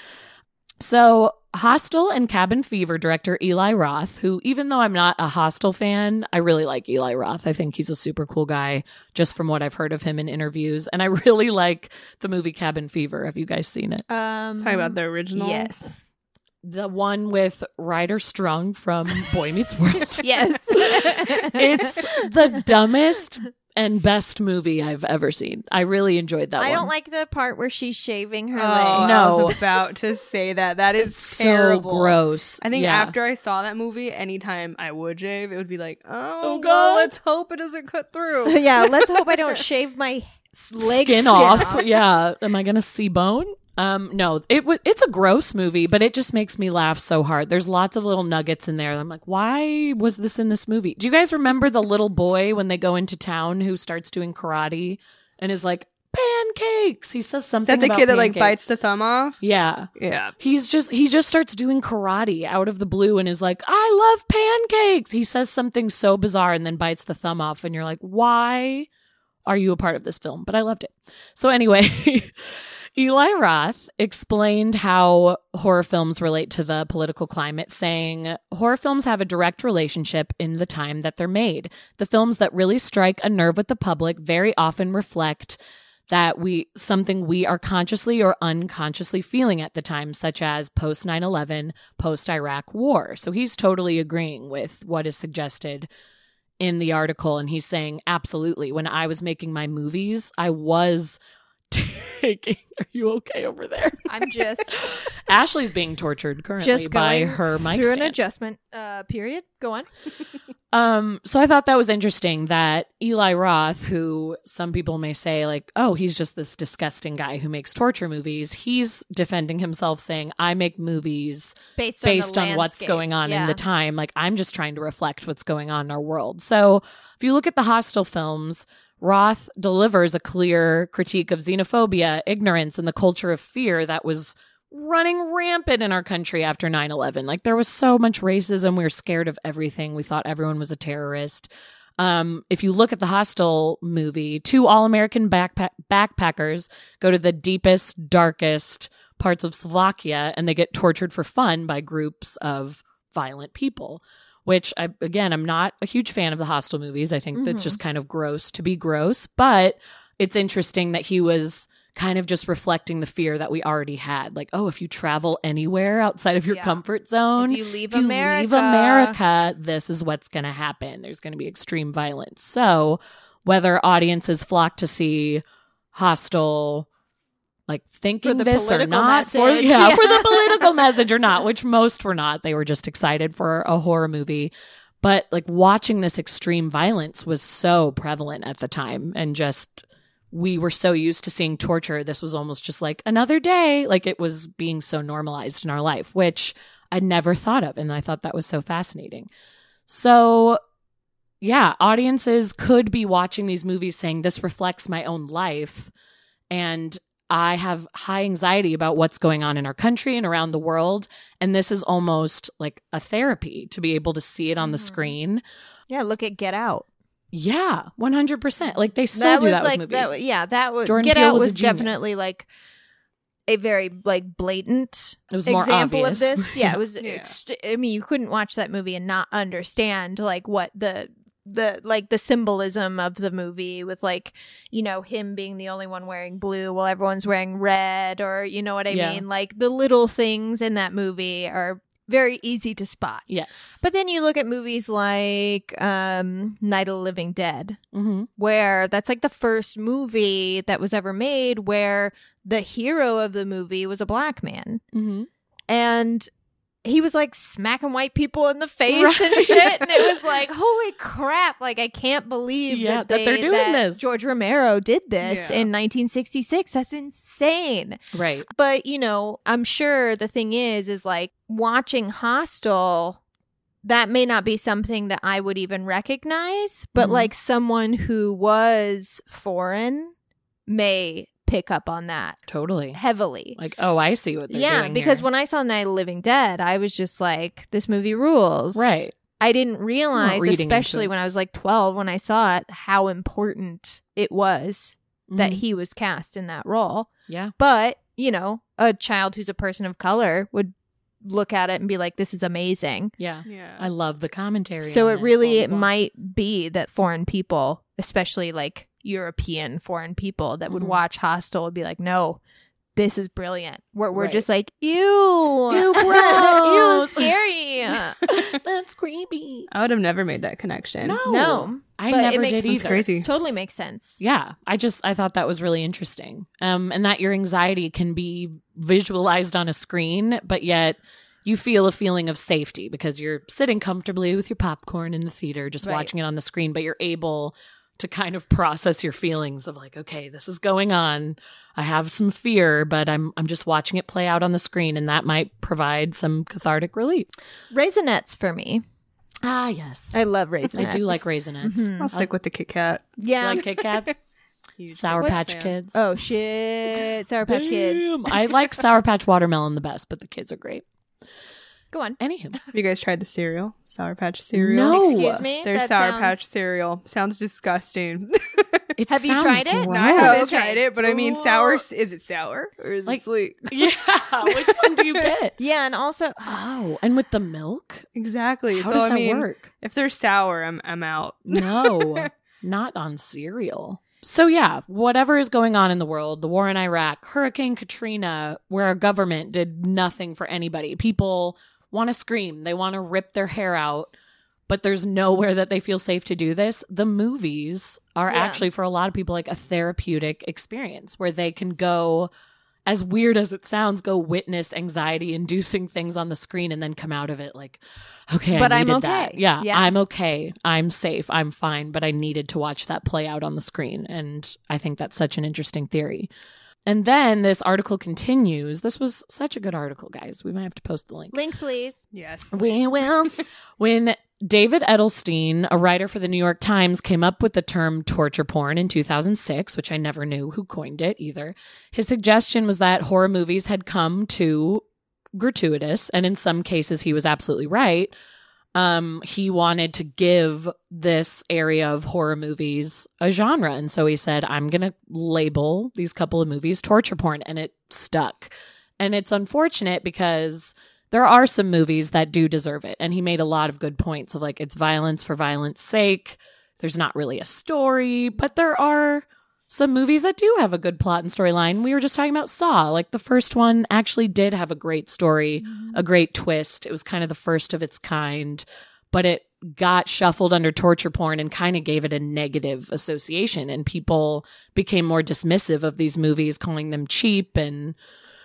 So Hostel and Cabin Fever director Eli Roth, who even though I'm not a Hostel fan, I really like Eli Roth. I think he's a super cool guy just from what I've heard of him in interviews. And I really like the movie Cabin Fever. Have you guys seen it?
Um,
Talking about the original.
Yes.
The one with Ryder Strong from Boy Meets World.
Yes.
It's the dumbest and best movie I've ever seen. I really enjoyed that
I
one.
don't like the part where she's shaving her
Oh,
leg.
No.
I was about to say that. That is
It's
terrible.
so gross.
I think
Yeah.
after I saw that movie, anytime I would shave, it would be like, oh,
Oh,
well,
God.
let's hope it doesn't cut through.
Yeah, let's hope I don't shave my s- leg
skin, off. Yeah. Am I going to see bone? Um, no, it w- it's a gross movie, but it just makes me laugh so hard. There's lots of little nuggets in there. I'm like, why was this in this movie? Do you guys remember the little boy when they go into town who starts doing karate and is like, pancakes? He says
Is
something
that the
about
kid that like
pancakes.
bites the thumb off?
Yeah.
Yeah.
He's just, he just starts doing karate out of the blue and is like, I love pancakes. He says something so bizarre and then bites the thumb off. And you're like, why are you a part of this film? But I loved it. So anyway, Eli Roth explained how horror films relate to the political climate, saying, horror films have a direct relationship in the time that they're made. The films that really strike a nerve with the public very often reflect that we something we are consciously or unconsciously feeling at the time, such as post nine eleven, post-Iraq war. So he's totally agreeing with what is suggested in the article. And he's saying, absolutely. When I was making my movies, I was taking, are you okay over there?
I'm just
Ashley's being tortured currently
just
by
going
her mic
through an
stand.
adjustment uh, period. Go on.
Um, so I thought that was interesting that Eli Roth, who some people may say like, oh, he's just this disgusting guy who makes torture movies. He's defending himself saying, I make movies
Based on,
based
the
on what's
landscape.
going on in
Yeah.
the time. Like, I'm just trying to reflect what's going on in our world. So if you look at the Hostel films, Roth delivers a clear critique of xenophobia, ignorance, and the culture of fear that was running rampant in our country after nine eleven. Like, there was so much racism. We were scared of everything. We thought everyone was a terrorist. Um, if you look at the Hostel movie, two all-American backpack- backpackers go to the deepest, darkest parts of Slovakia, and they get tortured for fun by groups of violent people, which, I, again, I'm not a huge fan of the Hostel movies. I think that's just kind of gross to be gross, but it's interesting that he was kind of just reflecting the fear that we already had. Like, oh, if you travel anywhere outside of your
Yeah.
comfort zone,
If you leave
if you
America.
leave America, this is what's going to happen. There's going to be extreme violence. So whether audiences flock to see Hostel, like thinking
the
this or
political
not, for,
message.
yeah,
Yeah.
for the political message or not, which most were not. They were just excited for a horror movie. But like watching this extreme violence was so prevalent at the time, and just we were so used to seeing torture. This was almost just like another day. Like it was being so normalized in our life, which I never thought of. And I thought that was so fascinating. So yeah, audiences could be watching these movies saying this reflects my own life. And I have high anxiety about what's going on in our country and around the world. And this is almost like a therapy to be able to see it on the screen.
Yeah, look at Get Out.
Yeah, one hundred percent. Like they still
That
do
was
that
like
with movies.
that. Yeah, that was
Jordan
Get
Peele
Out
was a
was
genius.
definitely like a very like blatant
It was more
example
obvious.
of this. Yeah, it was.
Yeah.
Ext- I mean, you couldn't watch that movie and not understand like what the the like the symbolism of the movie with like, you know, him being the only one wearing blue while everyone's wearing red, or you know what I
Yeah.
mean? Like the little things in that movie are very easy to spot.
Yes.
But then you look at movies like um, Night of the Living Dead,
Mm-hmm.
where that's like the first movie that was ever made where the hero of the movie was a black man.
Mm-hmm.
And he was like smacking white people in the face
Right.
and shit. And it was like, holy crap. Like, I can't believe
Yeah,
that,
that
they,
they're doing
that
this.
George Romero did this
Yeah.
in nineteen sixty-six. That's insane.
Right.
But, you know, I'm sure the thing is, is like watching Hostel, that may not be something that I would even recognize, but
Mhm.
like someone who was foreign may pick up on that
Totally.
heavily.
Like, oh, I see what they're
Yeah,
doing
because
here.
when I saw Night of the Living Dead, I was just like, this movie rules.
Right.
I didn't realize,
reading into
especially
it.
when I was like twelve, when I saw it, how important it was that
Mhm.
he was cast in that role.
Yeah.
But, you know, a child who's a person of color would look at it and be like, this is amazing.
Yeah.
Yeah.
I love the commentary.
So
on
it
this,
really
blah,
it
blah, blah.
might be that foreign people, especially like European foreign people that would
Mhm.
watch Hostel would be like, no, this is brilliant. We're, we're
Right.
just like, ew.
Ew,
ew,
gross.
scary.
That's creepy.
I would have never made that connection.
No.
No.
I
but it
never
makes
did
sense.
either.
crazy.
Totally makes sense.
Yeah, I just I thought that was really interesting. Um and that your anxiety can be visualized on a screen, but yet you feel a feeling of safety because you're sitting comfortably with your popcorn in the theater just
Right.
watching it on the screen, but you're able to kind of process your feelings of like, okay, this is going on. I have some fear, but I'm I'm just watching it play out on the screen, and that might provide some cathartic relief.
Raisinets for me.
Ah, yes.
I love raisinets.
I do like raisinets.
Mhm.
I'll stick with the Kit Kat.
Yeah.
Like Kit Kats,
Huge
Sour
Kit Kat
Patch
fan.
Kids.
Oh shit. Sour Patch Kids.
Damn. I like Sour Patch Watermelon the best, but the kids are great.
Go on.
Anywho.
Have you guys tried the cereal? Sour Patch cereal?
No.
Excuse me.
There's
That
Sour
sounds-
Patch cereal. Sounds disgusting.
It
Have you
sounds
tried it?
gross.
No, I haven't
okay.
tried it, but I mean,
Ooh.
sour. Is it sour or is
Like-
it sweet?
Yeah. Which one do you get?
Yeah, and also
Oh, and with the milk?
Exactly.
How
so
does
I
that
mean,
work?
if they're sour, I'm I'm out.
No, not on cereal. So yeah, whatever is going on in the world, the war in Iraq, Hurricane Katrina, where our government did nothing for anybody. People want to scream. They want to rip their hair out, but there's nowhere that they feel safe to do this. The movies are
Yeah.
actually, for a lot of people, like a therapeutic experience where they can go, as weird as it sounds, go witness anxiety-inducing things on the screen and then come out of it like, okay,
But
I
I'm
needed
okay.
that. Yeah,
Yeah.
I'm okay. I'm safe. I'm fine. But I needed to watch that play out on the screen. And I think that's such an interesting theory. And then this article continues. This was such a good article, guys. We might have to post the link.
link, please.
Yes.
We will. When David Edelstein, a writer for the New York Times, came up with the term torture porn in two thousand six, which I never knew who coined it either, his suggestion was that horror movies had come too gratuitous, and in some cases he was absolutely right. Um, he wanted to give this area of horror movies a genre, and so he said, I'm going to label these couple of movies torture porn, and it stuck. And it's unfortunate because there are some movies that do deserve it. And he made a lot of good points of like, it's violence for violence sake. There's not really a story, but there are some movies that do have a good plot and storyline. We were just talking about Saw. Like the first one actually did have a great story, a great twist. It was kind of the first of its kind, but it got shuffled under torture porn and kind of gave it a negative association. And people became more dismissive of these movies, calling them cheap and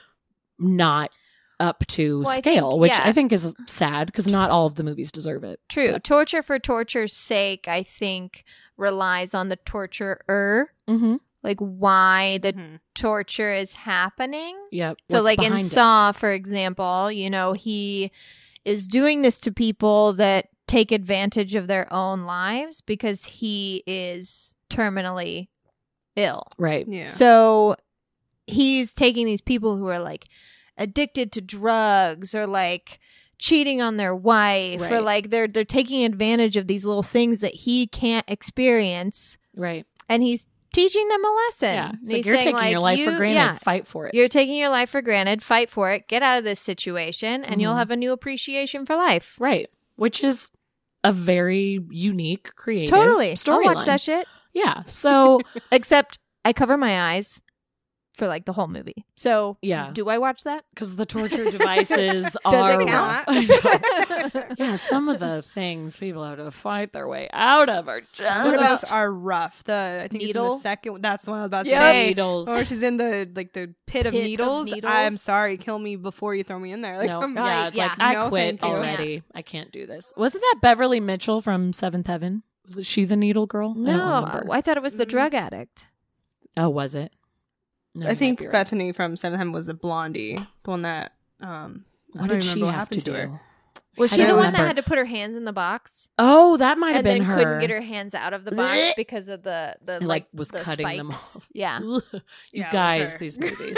not up to
Well, I
scale,
think-
which
yeah.
I think is sad because not all of the movies deserve it.
True. Torture for torture's sake, I think, relies on the torturer,
Mm-hmm.
like why the
Mhm.
torture is happening.
Yep.
So,
What's
like in
behind it?
Saw, for example, you know, he is doing this to people that take advantage of their own lives because he is terminally ill.
Right.
Yeah.
So he's taking these people who are like addicted to drugs or like cheating on their wife or
Right.
like they're they're taking advantage of these little things that he can't experience,
Right.
and he's teaching them a lesson.
Yeah. It's
He's
like, you're
saying,
taking
like,
your life
you-
for granted.
yeah,
Fight for it.
You're taking your life for granted. Fight for it. Get out of this situation, and you'll
Mhm.
have a new appreciation for life.
Right. Which is a very unique, creative
Totally. I'll
storyline.
watch that shit.
Yeah. So,
Except I cover my eyes for like the whole movie. So
Yeah.
do I watch that?
because the torture devices
Does
are
it
rough.
count?
Yeah, some of the things people have to fight their way out of are
Some of those
just
are rough. The I think it's in
Needle?
the second. That's the one I was about to
Yep.
say.
needles.
Or she's in the like the pit of,
Pit of
needles.
needles.
I'm sorry, kill me before you throw me in there. Like,
no,
I'm
yeah,
like,
it's
yeah.
like I
No,
quit
thank you.
already. I can't do this. Wasn't that Beverly Mitchell from Seventh Heaven? Was it she the needle girl? I don't
No,
remember.
I thought it was the
Mm.
drug addict.
Oh, was it? No,
I
you
think
might be right.
Bethany from Seventh Heaven was a blondie, the one that. Um, I
What
don't
did she
remember what
have
happened
to do?
her.
Was
I
she the
don't
one
remember.
that had to put her hands in the box
Oh, that might have
and
been
then
her.
couldn't get her hands out of the box
Blech.
because of the the
And,
like,
like, was
the
cutting
spikes.
them off.
Yeah.
you
Yeah, it was
guys,
her.
these movies.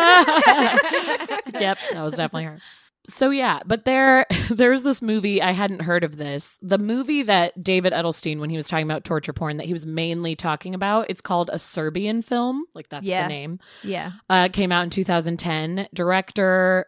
Yep, that was definitely her. So yeah, but there there's this movie, I hadn't heard of this. The movie that David Edelstein, when he was talking about torture porn, that he was mainly talking about, it's called A Serbian Film. Like that's
Yeah.
the name.
Yeah.
Uh, it came out in two thousand ten. Director,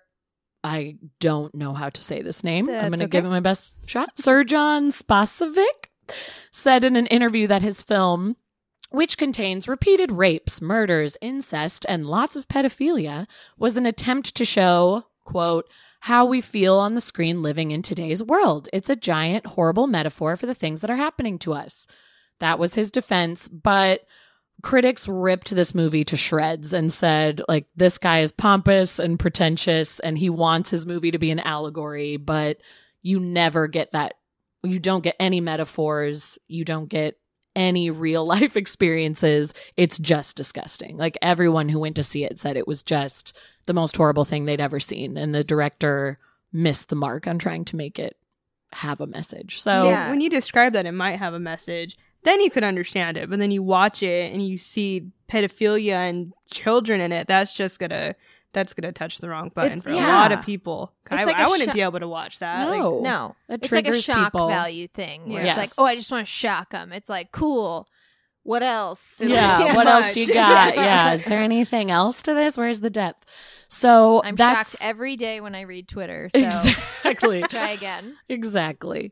I don't know how to say this name. I'm
That's
going to
okay.
give it my best shot. Serjan Spasovic said in an interview that his film, which contains repeated rapes, murders, incest, and lots of pedophilia, was an attempt to show, quote, how we feel on the screen living in today's world. It's a giant, horrible metaphor for the things that are happening to us. That was his defense, but critics ripped this movie to shreds and said, like, this guy is pompous and pretentious and he wants his movie to be an allegory, but you never get that. You don't get any metaphors. You don't get any real life experiences. It's just disgusting. Like, everyone who went to see it said it was just the most horrible thing they'd ever seen. And the director missed the mark on trying to make it have a message. So
Yeah.
When you describe that it might have a message, then you could understand it. But then you watch it and you see pedophilia and children in it. That's just gonna that's gonna touch the wrong button
It's-
for a
yeah.
lot of people. I,
It's like
I
a
wouldn't
sho-
be able to watch that. Like,
no.
No.
That
It's like a
triggers
shock
people.
value thing where
Yes.
it's like, oh, I just want to shock them. It's like, cool. What else?
Yeah,
Too
what else
much.
you got? Yeah, is there anything else to this? Where's the depth? So
I'm
that's
shocked every day when I read Twitter. So
exactly.
try again.
Exactly.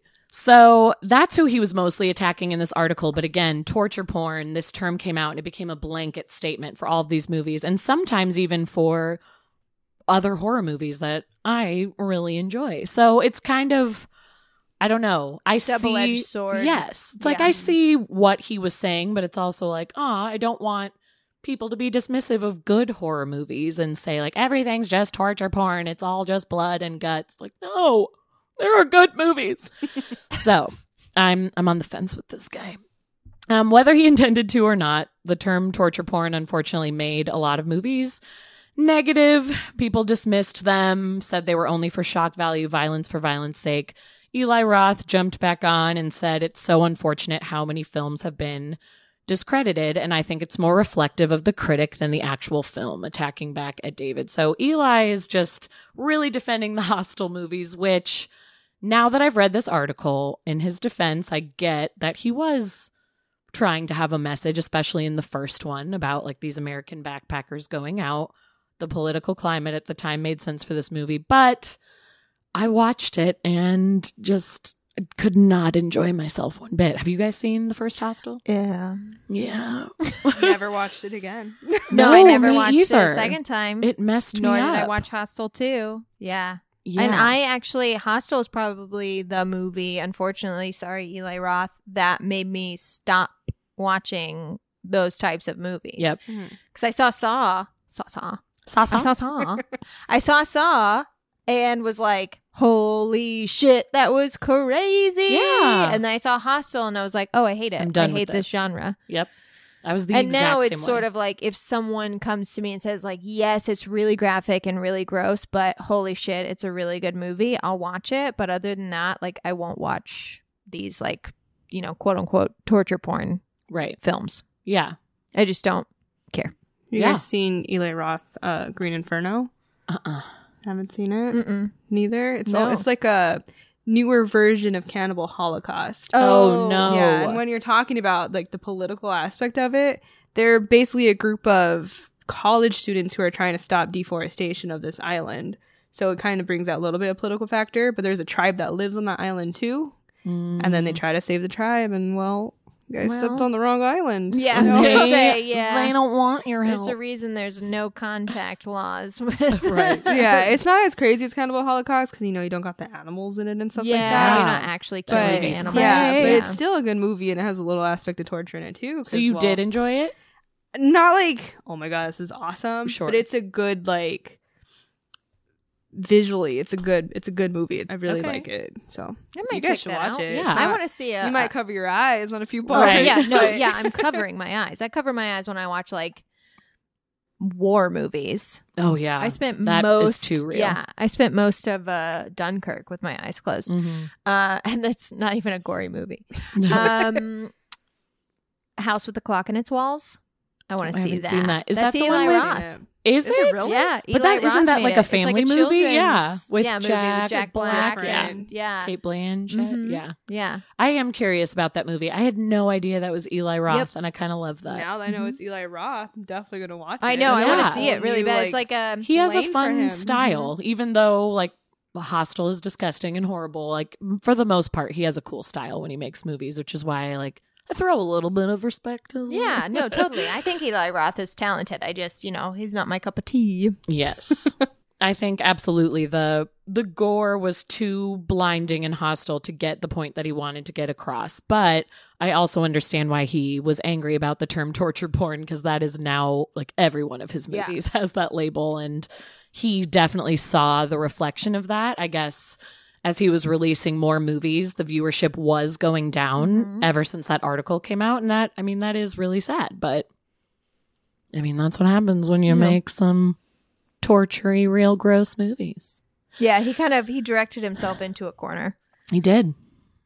So that's who he was mostly attacking in this article. But again, torture porn, this term came out and it became a blanket statement for all of these movies and sometimes even for other horror movies that I really enjoy. So it's kind of, I don't know. I
Double-edged
see,
sword.
Yes. It's like
Yeah.
I see what he was saying, but it's also like, ah, I don't want people to be dismissive of good horror movies and say like everything's just torture porn. It's all just blood and guts. Like, no. There are good movies. So I'm I'm on the fence with this guy. Um, whether he intended to or not, the term torture porn unfortunately made a lot of movies negative. People dismissed them, said they were only for shock value, violence for violence sake. Eli Roth jumped back on and said it's so unfortunate how many films have been discredited, and I think it's more reflective of the critic than the actual film, attacking back at David. So Eli is just really defending the Hostel movies, which now that I've read this article, in his defense, I get that he was trying to have a message, especially in the first one about like these American backpackers going out. The political climate at the time made sense for this movie, but I watched it and just could not enjoy myself one bit. Have you guys seen the first Hostel?
Yeah.
Yeah.
never watched it again.
No, I never
me
watched
either.
it a second time.
It messed
Nor
me
did
up.
I watch Hostel two. Yeah.
Yeah.
And I actually, Hostel is probably the movie, unfortunately, sorry, Eli Roth, that made me stop watching those types of movies.
Yep.
Because I saw Saw, Saw, Saw.
Saw,
I saw Saw. I saw Saw and was like, holy shit, that was crazy.
Yeah.
And then I saw Hostel and I was like, oh, I hate it.
I'm done
I
with
hate
this.
this genre.
Yep. I was the
And
exact
now
same
it's sort
way.
of like if someone comes to me and says like, yes, it's really graphic and really gross, but holy shit, it's a really good movie, I'll watch it. But other than that, like I won't watch these like, you know, quote unquote torture porn
right.
films.
Yeah.
I just don't care.
You
Yeah.
guys seen Eli Roth, uh, Green Inferno?
Uh-uh.
Haven't seen it.
Mm-mm.
Neither. It's
No.
all, it's like a newer version of Cannibal Holocaust.
Oh, no.
Yeah, and when you're talking about like the political aspect of it, they're basically a group of college students who are trying to stop deforestation of this island. So it kind of brings out a little bit of political factor, but there's a tribe that lives on that island too. Mm. And then they try to save the tribe, and well, you guys well, stepped on the wrong island.
Yeah, I was gonna say,
yeah. They don't want your help.
There's a reason there's no contact laws.
Right. Yeah, it's not as crazy as Cannibal Holocaust because, you know, you don't got the animals in it and stuff
yeah,
like that.
You're not actually killing
but,
animals.
Yeah,
yeah,
but it's still a good movie, and it has a little aspect of torture in it too.
So you
well,
did enjoy it?
Not like, oh my god, this is awesome.
Sure.
But it's a good, like, visually, it's a good it's a good movie. I really okay. like it. So
I might
you guys
check
should
that
watch
out.
it.
Yeah. I want to see it.
You might cover your eyes on a few parts.
Right.
Yeah, no, yeah, I'm covering my eyes. I cover my eyes when I watch like war movies.
Oh yeah.
I spent
that
most
is too real.
Yeah, I spent most of uh Dunkirk with my eyes closed.
Mm-hmm.
Uh and that's not even a gory movie. um House with the Clock in Its Walls. I want to
I
see that.
Seen that. Is
That's
that the
Eli
one
Roth.
with, Is,
is
it?
it really?
Yeah,
but that
Eli
isn't
Roth
that like
made
a family
it. It's like a
movie? Yeah, with
yeah, movie
Jack,
with Jack Black,
Black
and yeah,
Kate Blanchett.
Mhm.
Yeah,
yeah.
I am curious about that movie. I had no idea that was Eli Roth,
Yep.
and I kind of love that.
Now that I know it's Eli Roth, I'm definitely gonna watch it.
I know. I
Yeah.
want to see it really
New,
bad.
like,
It's like a
He has a
lane for
fun
him.
style, even though like Hostel is disgusting and horrible. Like for the most part, he has a cool style when he makes movies, which is why I like. I throw a little bit of respect as well.
yeah, no, totally. I think Eli Roth is talented. I just, you know, he's not my cup of tea.
Yes. I think absolutely the the gore was too blinding and hostile to get the point that he wanted to get across. But I also understand why he was angry about the term torture porn, because that is now like every one of his movies yeah. has that label, and he definitely saw the reflection of that. I guess as he was releasing more movies, the viewership was going down mm-hmm. ever since that article came out. And that, I mean, that is really sad. But, I mean, that's what happens when you yeah. make some tortury, real gross movies.
Yeah, he kind of, he directed himself into a corner.
He did.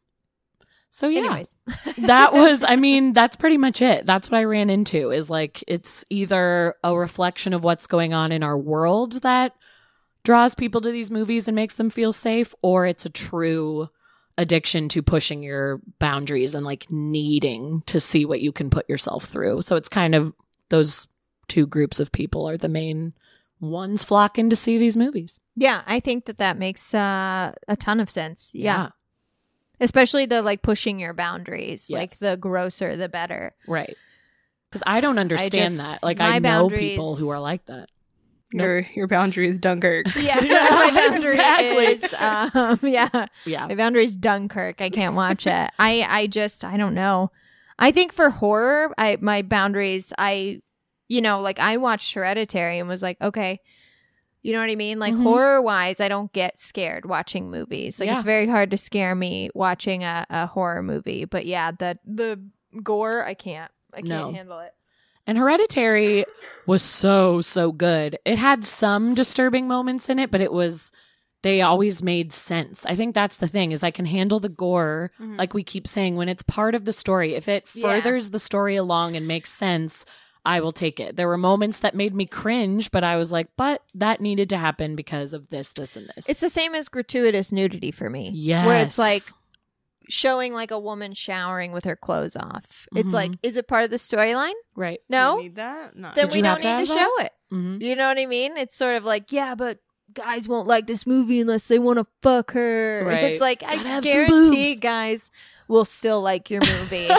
So, yeah.
Anyways.
That was, I mean, that's pretty much it. That's what I ran into is like, it's either a reflection of what's going on in our world that draws people to these movies and makes them feel safe, or it's a true addiction to pushing your boundaries and like needing to see what you can put yourself through. So it's kind of those two groups of people are the main ones flocking to see these movies.
Yeah, I think that that makes uh, a ton of sense. Yeah.
yeah.
Especially the like pushing your boundaries,
yes.
like the grosser, the better.
Right. Because I don't understand
I just,
that. Like
my
I know
boundaries...
people who are like that.
Your your boundary is Dunkirk.
Yeah, my boundary
Exactly.
is um, yeah,
Yeah.
my boundary is Dunkirk. I can't watch it. I I just I don't know. I think for horror, I my boundaries. I you know like I watched Hereditary and was like, okay, you know what I mean. Like
Mhm.
horror wise, I don't get scared watching movies. Like
Yeah.
it's very hard to scare me watching a, a horror movie. But yeah, the the gore, I can't. I can't
No.
handle it.
And Hereditary was so, so good. It had some disturbing moments in it, but it was, they always made sense. I think that's the thing is I can handle the gore,
Mm-hmm.
like we keep saying, when it's part of the story. If it
Yeah.
furthers the story along and makes sense, I will take it. There were moments that made me cringe, but I was like, but that needed to happen because of this, this, and this.
It's the same as gratuitous nudity for me.
yes.
Where it's like, showing like a woman showering with her clothes off. It's
Mhm.
like, is it part of the storyline?
right.
Do you
No?
need that? No.
Then
Did
we
you have
don't
to
need to
have
show it.
Mhm.
You know what I mean? It's sort of like, yeah, but guys won't like this movie unless they want to fuck her.
Right.
It's like,
Gotta
I
have some
guarantee
boobs.
guys will still like your movie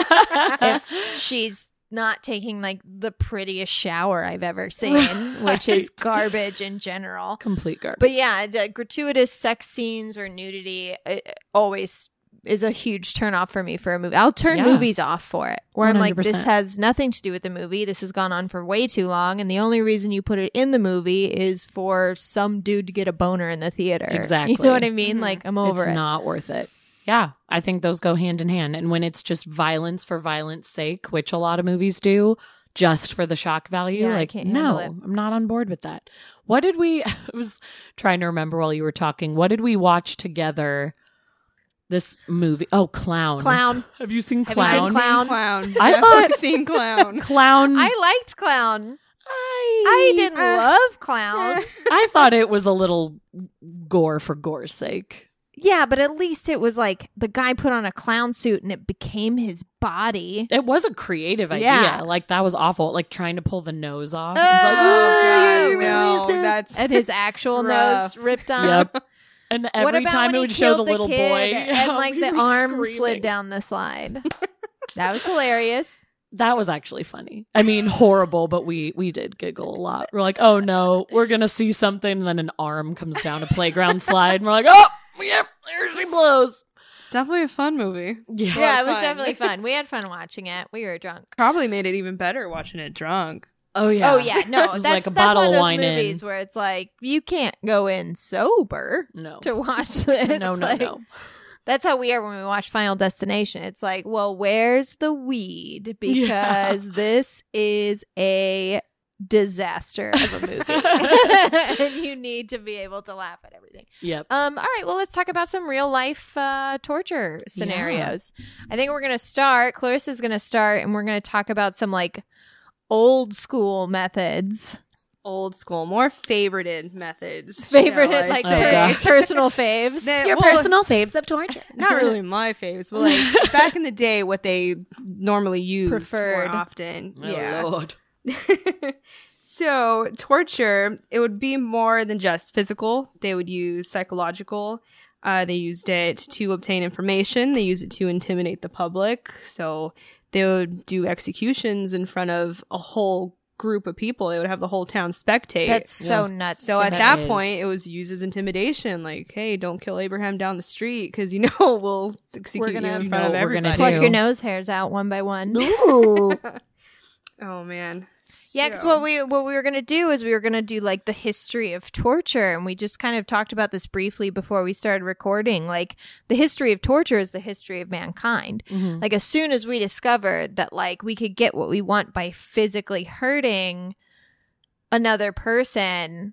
if she's not taking like the prettiest shower I've ever seen, which is
Right.
garbage in general.
Complete garbage.
But yeah, the gratuitous sex scenes or nudity it always is a huge turnoff for me for a movie. I'll turn
Yeah.
movies off for it. Where I'm like,
one hundred
this
percent.
has nothing to do with the movie. This has gone on for way too long. And the only reason you put it in the movie is for some dude to get a boner in the theater.
Exactly.
You know what I mean?
Mhm.
Like, I'm over
it's
it.
not worth it. Yeah, I think those go hand in hand. And when it's just violence for violence sake, which a lot of movies do, just for the shock value,
Yeah, I
like,
can't
no,
handle it.
I'm not on board with that. What did we, I was trying to remember while you were talking, what did we watch together this movie? Oh, Clown.
Clown.
Have you seen
Have you
Clown?
seen Clown?
Clown.
I
Definitely
thought-
seen Clown.
Clown.
I liked Clown.
I,
I didn't
Uh,
love Clown.
I thought it was a little gore for gore's sake.
Yeah, but at least it was like the guy put on a clown suit and it became his body.
It was a creative idea.
Yeah.
Like, that was awful. Like, trying to pull the nose off.
Oh,
It's like,
God,
you
no,
released it.
that's
And his actual
rough.
nose ripped off.
Yep. And
What
every
about
time
when
it
he
would show the
killed
little
kid
boy.
and like
we
the
were
arm
screaming.
slid down the slide? That was hilarious.
That was actually funny. I mean, horrible, but we we did giggle a lot. We're like, oh no, we're gonna see something, and then an arm comes down a playground slide, and we're like, oh, yep, there she blows.
It's definitely a fun movie.
Yeah.
Yeah, it was
fun.
definitely fun. We had fun watching it. We were drunk.
Probably made it even better watching it drunk.
Oh yeah.
Oh yeah, no,
It was
that's,
like a
that's
bottle
one of
of
those
wine
movies
in.
where it's like you can't go in sober
No.
to watch this.
No, no,
Like,
no.
That's how we are when we watch Final Destination. It's like, well, where's the weed? Because
Yeah.
this is a disaster of a movie. And you need to be able to laugh at everything.
Yep.
Um, all right, well, let's talk about some real life uh, torture scenarios. I think we're going to start, Clarissa's going to start, and we're going to talk about some like old school methods.
Old school, more favorited methods.
Favorite,
shall I
like
Oh,
say.
per-
gosh.
personal faves.
That-
Your
well,
personal faves of torture.
Not really my faves, but like back in the day, what they normally used
Preferred.
more often.
Oh,
yeah.
Lord.
So torture, it would be more than just physical. They would use psychological. Uh, they used it to obtain information. They used it to intimidate the public. So they would do executions in front of a whole group of people. They would have the whole town spectate.
That's so
Yeah.
nuts.
So
to
at
me.
that
is.
point, it was used as intimidation. Like, hey, don't kill Abraham down the street because you know we'll execute
We're gonna-
you in
You
front
know
of
what we're gonna
everybody.
pluck
do.
your nose hairs out one by one.
Ooh.
Oh man.
Yeah, because
So-
what we what we were gonna do is we were gonna do like the history of torture, and we just kind of talked about this briefly before we started recording. Like the history of torture is the history of mankind.
Mhm.
Like as soon as we discovered that like we could get what we want by physically hurting another person,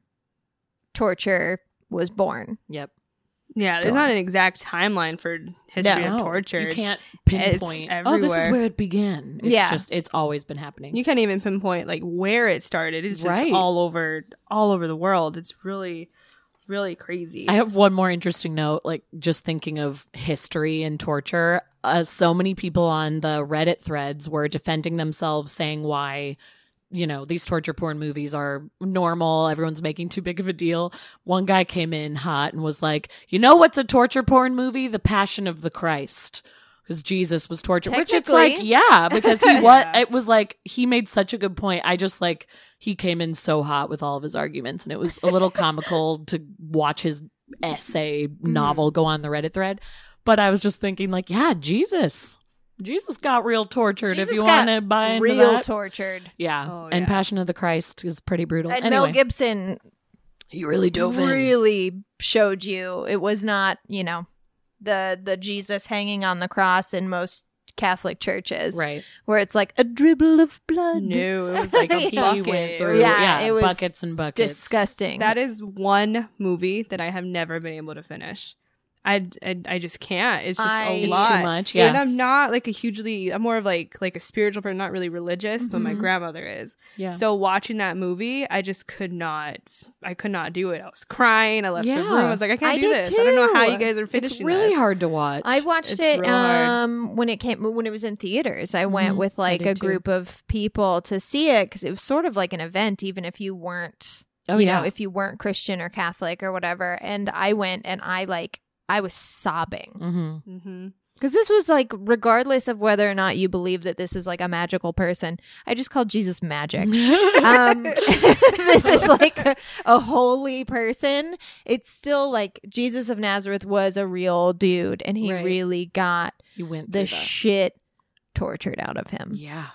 torture was born.
Yep.
Yeah, there's
Go
not an exact timeline for history
No.
of torture.
You
It's-
can't pinpoint. Oh, this is
everywhere.
where it began. It's
Yeah.
just it's always been happening.
You can't even pinpoint like where it started. It's just
Right.
all over, all over the world. It's really, really crazy.
I have one more interesting note, like just thinking of history and torture. Uh, so many people on the Reddit threads were defending themselves, saying why, you know, these torture porn movies are normal. Everyone's making too big of a deal. One guy came in hot and was like, you know what's a torture porn movie? The Passion of the Christ. Because Jesus was tortured. Which it's like,
Technically.
yeah, because he what
Yeah.
it was like he made such a good point. I just like he came in so hot with all of his arguments, and it was a little comical to watch his essay novel go on the Reddit thread. But I was just thinking, like, yeah, Jesus. Jesus got real tortured
Jesus
if you
got
want to buy into
Real
that.
tortured.
yeah.
Oh,
And
yeah.
Passion of the Christ is pretty brutal.
And
anyway,
Mel Gibson
he really dove in.
really showed you it was not, you know, the the Jesus hanging on the cross in most Catholic churches,
Right.
where it's like a dribble of blood.
No, it was like a
He
bucket.
went through
Yeah,
yeah,
it was
buckets and buckets.
Disgusting.
That is one movie that I have never been able to finish. I, I, I just can't. It's just
I-
a
It's
lot.
too much.
And
Yes.
I'm not like a hugely. I'm more of like like a spiritual person, not really religious, but my
Mhm.
grandmother is.
Yeah.
So watching that movie, I just could not. I could not do it. I was crying. I left
Yeah.
the room. I was like, I can't
I
do
did
this. I don't know how
too.
you guys are
it's
finishing.
really
this.
hard to watch.
I watched
It's
it
real hard.
um when it came when it was in theaters. I went
Mhm.
with
I
like
did
a
too.
group of people to see it because it was sort of like an event, even if you weren't,
oh,
you
yeah.
know, if you weren't Christian or Catholic or whatever. And I went and I like I was sobbing
mm-hmm.
Mm-hmm.
because this was like, regardless of whether or not you believe that this is like a magical person, I just called Jesus magic. um this is like a, a holy person. It's still like Jesus of Nazareth was a real dude, and he
Right.
really got
You went
the
through that.
shit tortured out of him.
Yeah.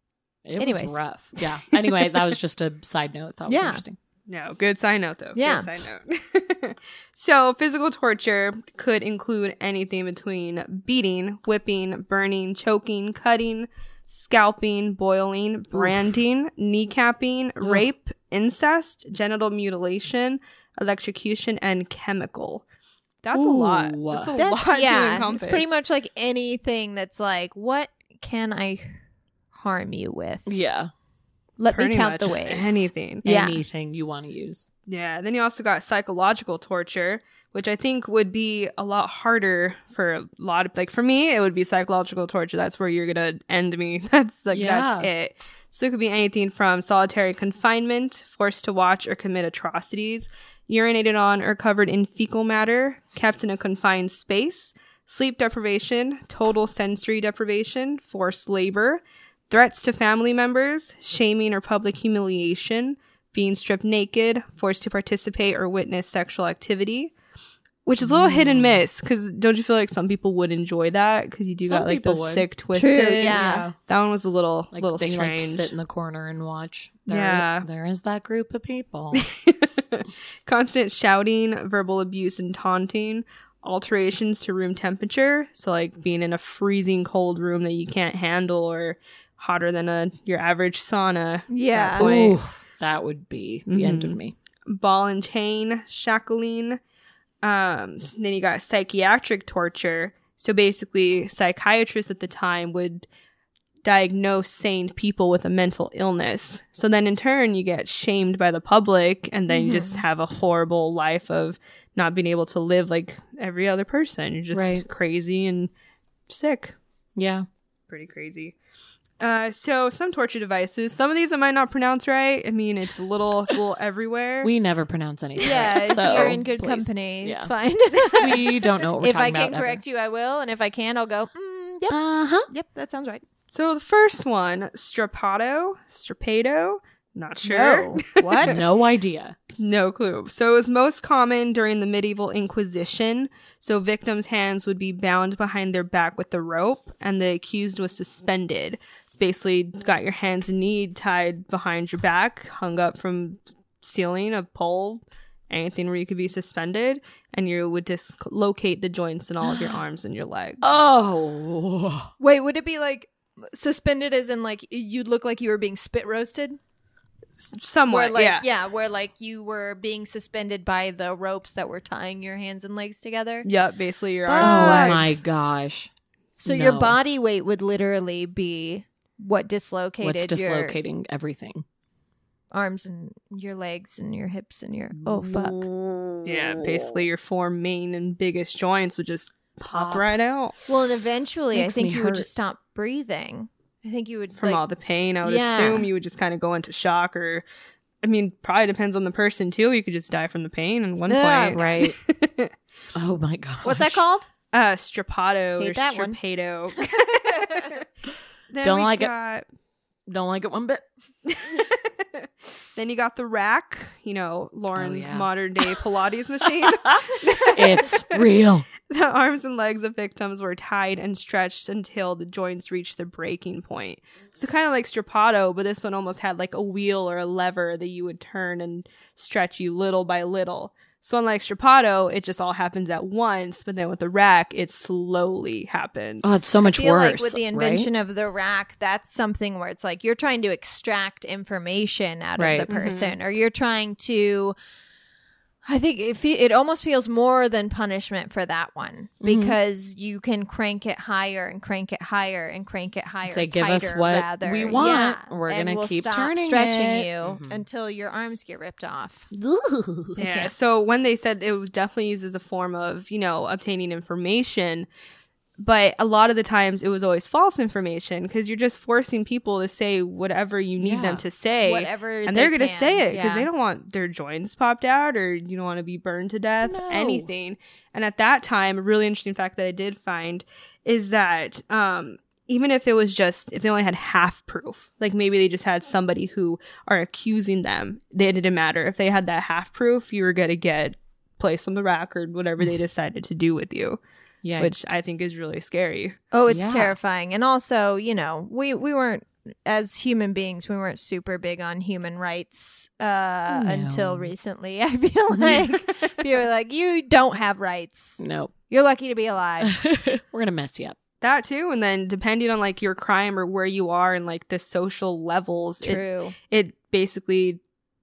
It
Anyways.
was rough. Yeah. Anyway, that was just a side note. I thought was
Yeah.
interesting.
No, good side note though.
Yeah.
Good side note. So physical torture could include anything between beating, whipping, burning, choking, cutting, scalping, boiling, branding, kneecapping, rape, incest, genital mutilation, electrocution, and chemical. That's a lot.
Ooh.
That's a
That's
lot to
yeah.
encompass.
It's pretty much like anything that's like, what can I harm you with?
Yeah.
Let
Pretty
me count
much
the ways.
anything.
Yeah.
Anything you want to use.
Yeah. Then you also got psychological torture, which I think would be a lot harder for a lot of, like, for me, it would be psychological torture. That's where you're going to end me. That's like,
Yeah.
that's it. So it could be anything from solitary confinement, forced to watch or commit atrocities, urinated on or covered in fecal matter, kept in a confined space, sleep deprivation, total sensory deprivation, forced labor, threats to family members, shaming or public humiliation, being stripped naked, forced to participate or witness sexual activity, which is a little hit and miss, because don't you feel like some people would enjoy that? Because you do
Some
got like
people
those
would.
sick, twisted.
True, yeah.
That one was a little,
Like
little
they like
strange.
sit in the corner and watch. There,
Yeah.
there is that group of people.
Constant shouting, verbal abuse and taunting, alterations to room temperature. So like being in a freezing cold room that you can't handle, or hotter than a your average sauna.
Yeah.
Point.
Ooh, that would be the end of
Mhm.
me.
Ball and chain, shackling. Um, then you got psychiatric torture. So basically, psychiatrists at the time would diagnose sane people with a mental illness. So then in turn, you get shamed by the public, and then you just have a horrible life of not being able to live like every other person. You're just
Right.
crazy and sick.
Yeah.
Pretty crazy. Uh, so some torture devices. Some of these I might not pronounce right. I mean, it's a little, it's a little everywhere.
We never pronounce anything.
Yeah,
so
you're in good
please.
company.
Yeah.
It's fine.
We don't know what we're
If I
talking
can
about.
correct you, I will. And if I can, I'll go, mm, yep,
Uh huh.
yep, that sounds right.
So the first one, strapato, strapato, not sure.
No. What?
No idea.
No clue. So it was most common during the medieval Inquisition. So victims' hands would be bound behind their back with the rope, and the accused was suspended. It's basically got your hands and knee tied behind your back, hung up from ceiling, a pole, anything where you could be suspended, and you would dislocate the joints in all of your arms and your legs.
Oh.
Wait, would it be like suspended as in like you'd look like you were being spit roasted?
Somewhat,
Where like,
yeah.
yeah, where like you were being suspended by the ropes that were tying your hands and legs together.
Yep, basically your
Fuck.
arms and
Oh
legs.
my gosh.
So your
No.
body weight would literally be what dislocated
What's
your
dislocating everything?
arms and your legs and your hips and your oh fuck.
Yeah, basically your four main and biggest joints would just pop,
Pop.
right out
Well, and eventually
Makes
I think
me
you would
hurt.
just stop breathing. I think you would
from
like,
all the pain. I would
Yeah.
assume you would just kind of go into shock, or I mean, probably depends on the person too. You could just die from the pain at one
Yeah,
point.
Right. Oh my gosh.
What's that called?
Uh, strapato
Hate
or
that one.
strapato. Then
Don't
we
like it.
got,
Don't like it one bit.
Then you got the rack, you know, Lauren's
yeah.
modern day Pilates machine.
It's real.
The arms and legs of victims were tied and stretched until the joints reached the breaking point. So kind of like strapato, but this one almost had like a wheel or a lever that you would turn and stretch you little by little. So unlike strapato, it just all happens at once, but then with the rack, it slowly happens.
Oh, it's so much
I feel
worse.
like with the
right?
invention of the rack, that's something where it's like you're trying to extract information out
Right.
of the person, or you're trying to. I think it fe- it almost feels more than punishment for that one because you can crank it higher and crank it higher and crank it higher.
Say, give us
tighter,
what
rather.
we want.
Yeah.
We're
And
gonna
we'll
keep
stop
turning
stretching
it.
you
Mhm.
until your arms get ripped off.
Ooh.
Yeah.
can't.
So when they said it was definitely used as a form of, you know, obtaining information, but a lot of the times it was always false information because you're just forcing people to say whatever you need
Yeah.
them to say.
Whatever,
and
they
they're going to
can.
say it because
Yeah.
they don't want their joints popped out, or you don't want to be burned to death,
No.
anything. And at that time, a really interesting fact that I did find is that um, even if it was just, if they only had half proof, like maybe they just had somebody who are accusing them, it didn't matter. If they had that half proof, you were going to get placed on the rack or whatever they decided to do with you,
Yeah.
which I think is really scary.
Oh, it's
Yeah.
terrifying. And also, you know, we we weren't as human beings, we weren't super big on human rights uh
No.
until recently. I feel like people are like, you don't have rights.
Nope.
You're lucky to be alive.
We're gonna mess you up.
That too, and then depending on like your crime or where you are and like the social levels, it,
True.
it basically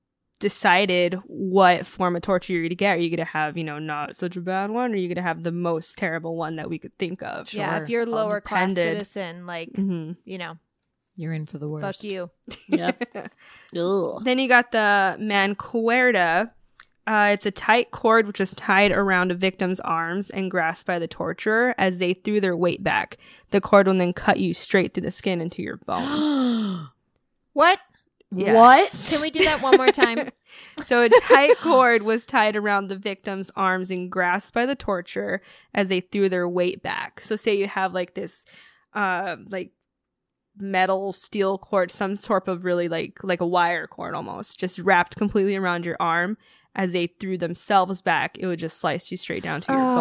decided what form of torture you're going to get. Are you going to have, you know, not such a bad one, or are you going to have the most terrible one that we could think of?
Yeah,
Sure.
if you're
All
lower class
depended.
citizen, like,
hmm
you know,
You're in for the worst.
fuck you.
Yep. Ugh.
Then you got the mancuerda, Uh, it's a tight cord which was tied around a victim's arms and grasped by the torturer as they threw their weight back. The cord will then cut you straight through the skin into your bone.
What?
Yes.
What? Can we do that one more time?
So a tight cord was tied around the victim's arms and grasped by the torturer as they threw their weight back. So say you have like this, uh, like metal steel cord, some sort of really like like a wire cord almost, just wrapped completely around your arm. As they threw themselves back, it would just slice you straight down to your bone.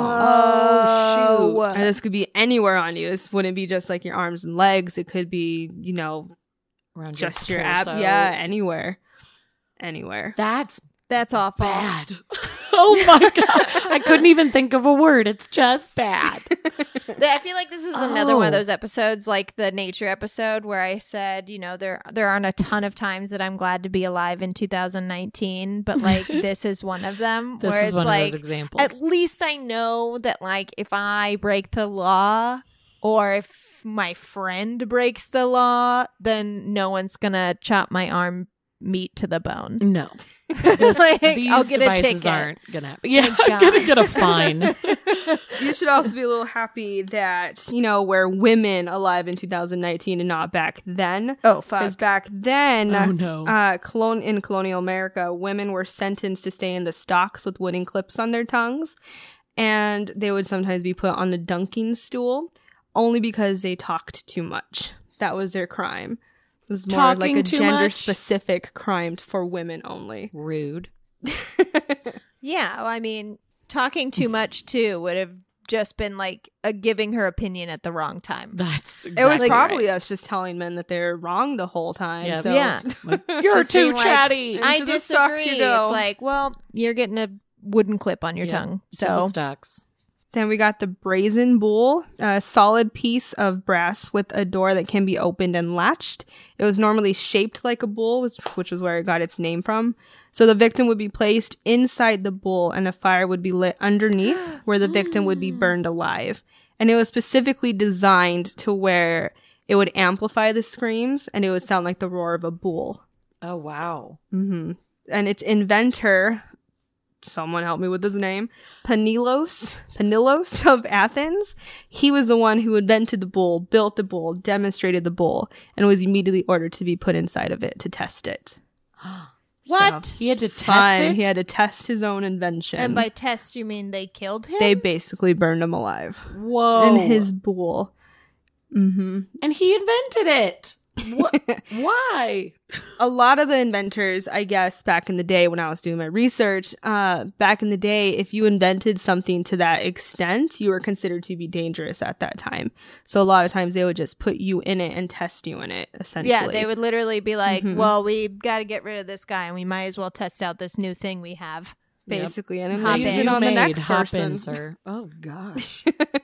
Oh,
And this could be anywhere on you. This wouldn't be just like your arms and legs. It could be, you know,
Around
just
your
your ab.
torso.
Yeah, anywhere. Anywhere.
That's
That's awful.
bad. Oh my God. I couldn't even think of a word. It's just bad.
I feel like this is another one of
Oh.
those episodes, like the nature episode, where I said, you know, there there aren't a ton of times that I'm glad to be alive in two thousand nineteen, but like this is one of them.
This
where
is
it's
one
like,
of those examples.
at least I know that like if I break the law or if my friend breaks the law, then no one's gonna chop my arm meat to the bone.
No.
Like,
These
I'll get a
devices
ticket.
aren't gonna happen. Yeah,
Thank
I'm gonna
God.
get a fine.
You should also be a little happy that, you know, we're women alive in two thousand nineteen and not back then.
Oh
Because
fuck!
back then,
Oh, no.
uh, colon- in colonial America, women were sentenced to stay in the stocks with wooden clips on their tongues. And they would sometimes be put on the dunking stool only because they talked too much. That was their crime. It was more like
Talking
a
too
gender
much?
specific crime for women only.
Rude.
Yeah, well, I mean, talking too much too would have just been like a giving her opinion at the wrong time.
That's
It was
exactly
probably
right.
us just telling men that they're wrong the whole time.
Yep.
So
Yeah.
Like, you're
Just being
too
like,
chatty.
I
Into the stocks
disagree.
you go.
It's like, well, you're getting a wooden clip on your
Yep.
tongue.
To the
So
stocks.
Then we got the brazen bull, a solid piece of brass with a door that can be opened and latched. It was normally shaped like a bull, which- which is where it got its name from. So the victim would be placed inside the bull and a fire would be lit underneath where the victim would be burned alive. And it was specifically designed to where it would amplify the screams and it would sound like the roar of a bull.
Oh, wow.
hmm And its inventor, someone help me with his name, Panilos, Panilos of Athens. He was the one who invented the bull, built the bull, demonstrated the bull, and was immediately ordered to be put inside of it to test it.
what?
So,
He had to test
fine,
it?
he had to test his own invention.
And by test, you mean they killed him?
they basically burned him alive
Whoa.
in his bull. hmm
And he invented it. What? Why?
A lot of the inventors, I guess, back in the day when I was doing my research, uh, back in the day, if you invented something to that extent, you were considered to be dangerous at that time. So a lot of times they would just put you in it and test you in it, essentially.
yeah, they would literally be like,
Mhm.
well, we got to get rid of this guy and we might as well test out this new thing we have.
Basically. And then
Hop
they use
in.
it
You
on the
made,
next
hop
person.
in, sir. Oh, gosh.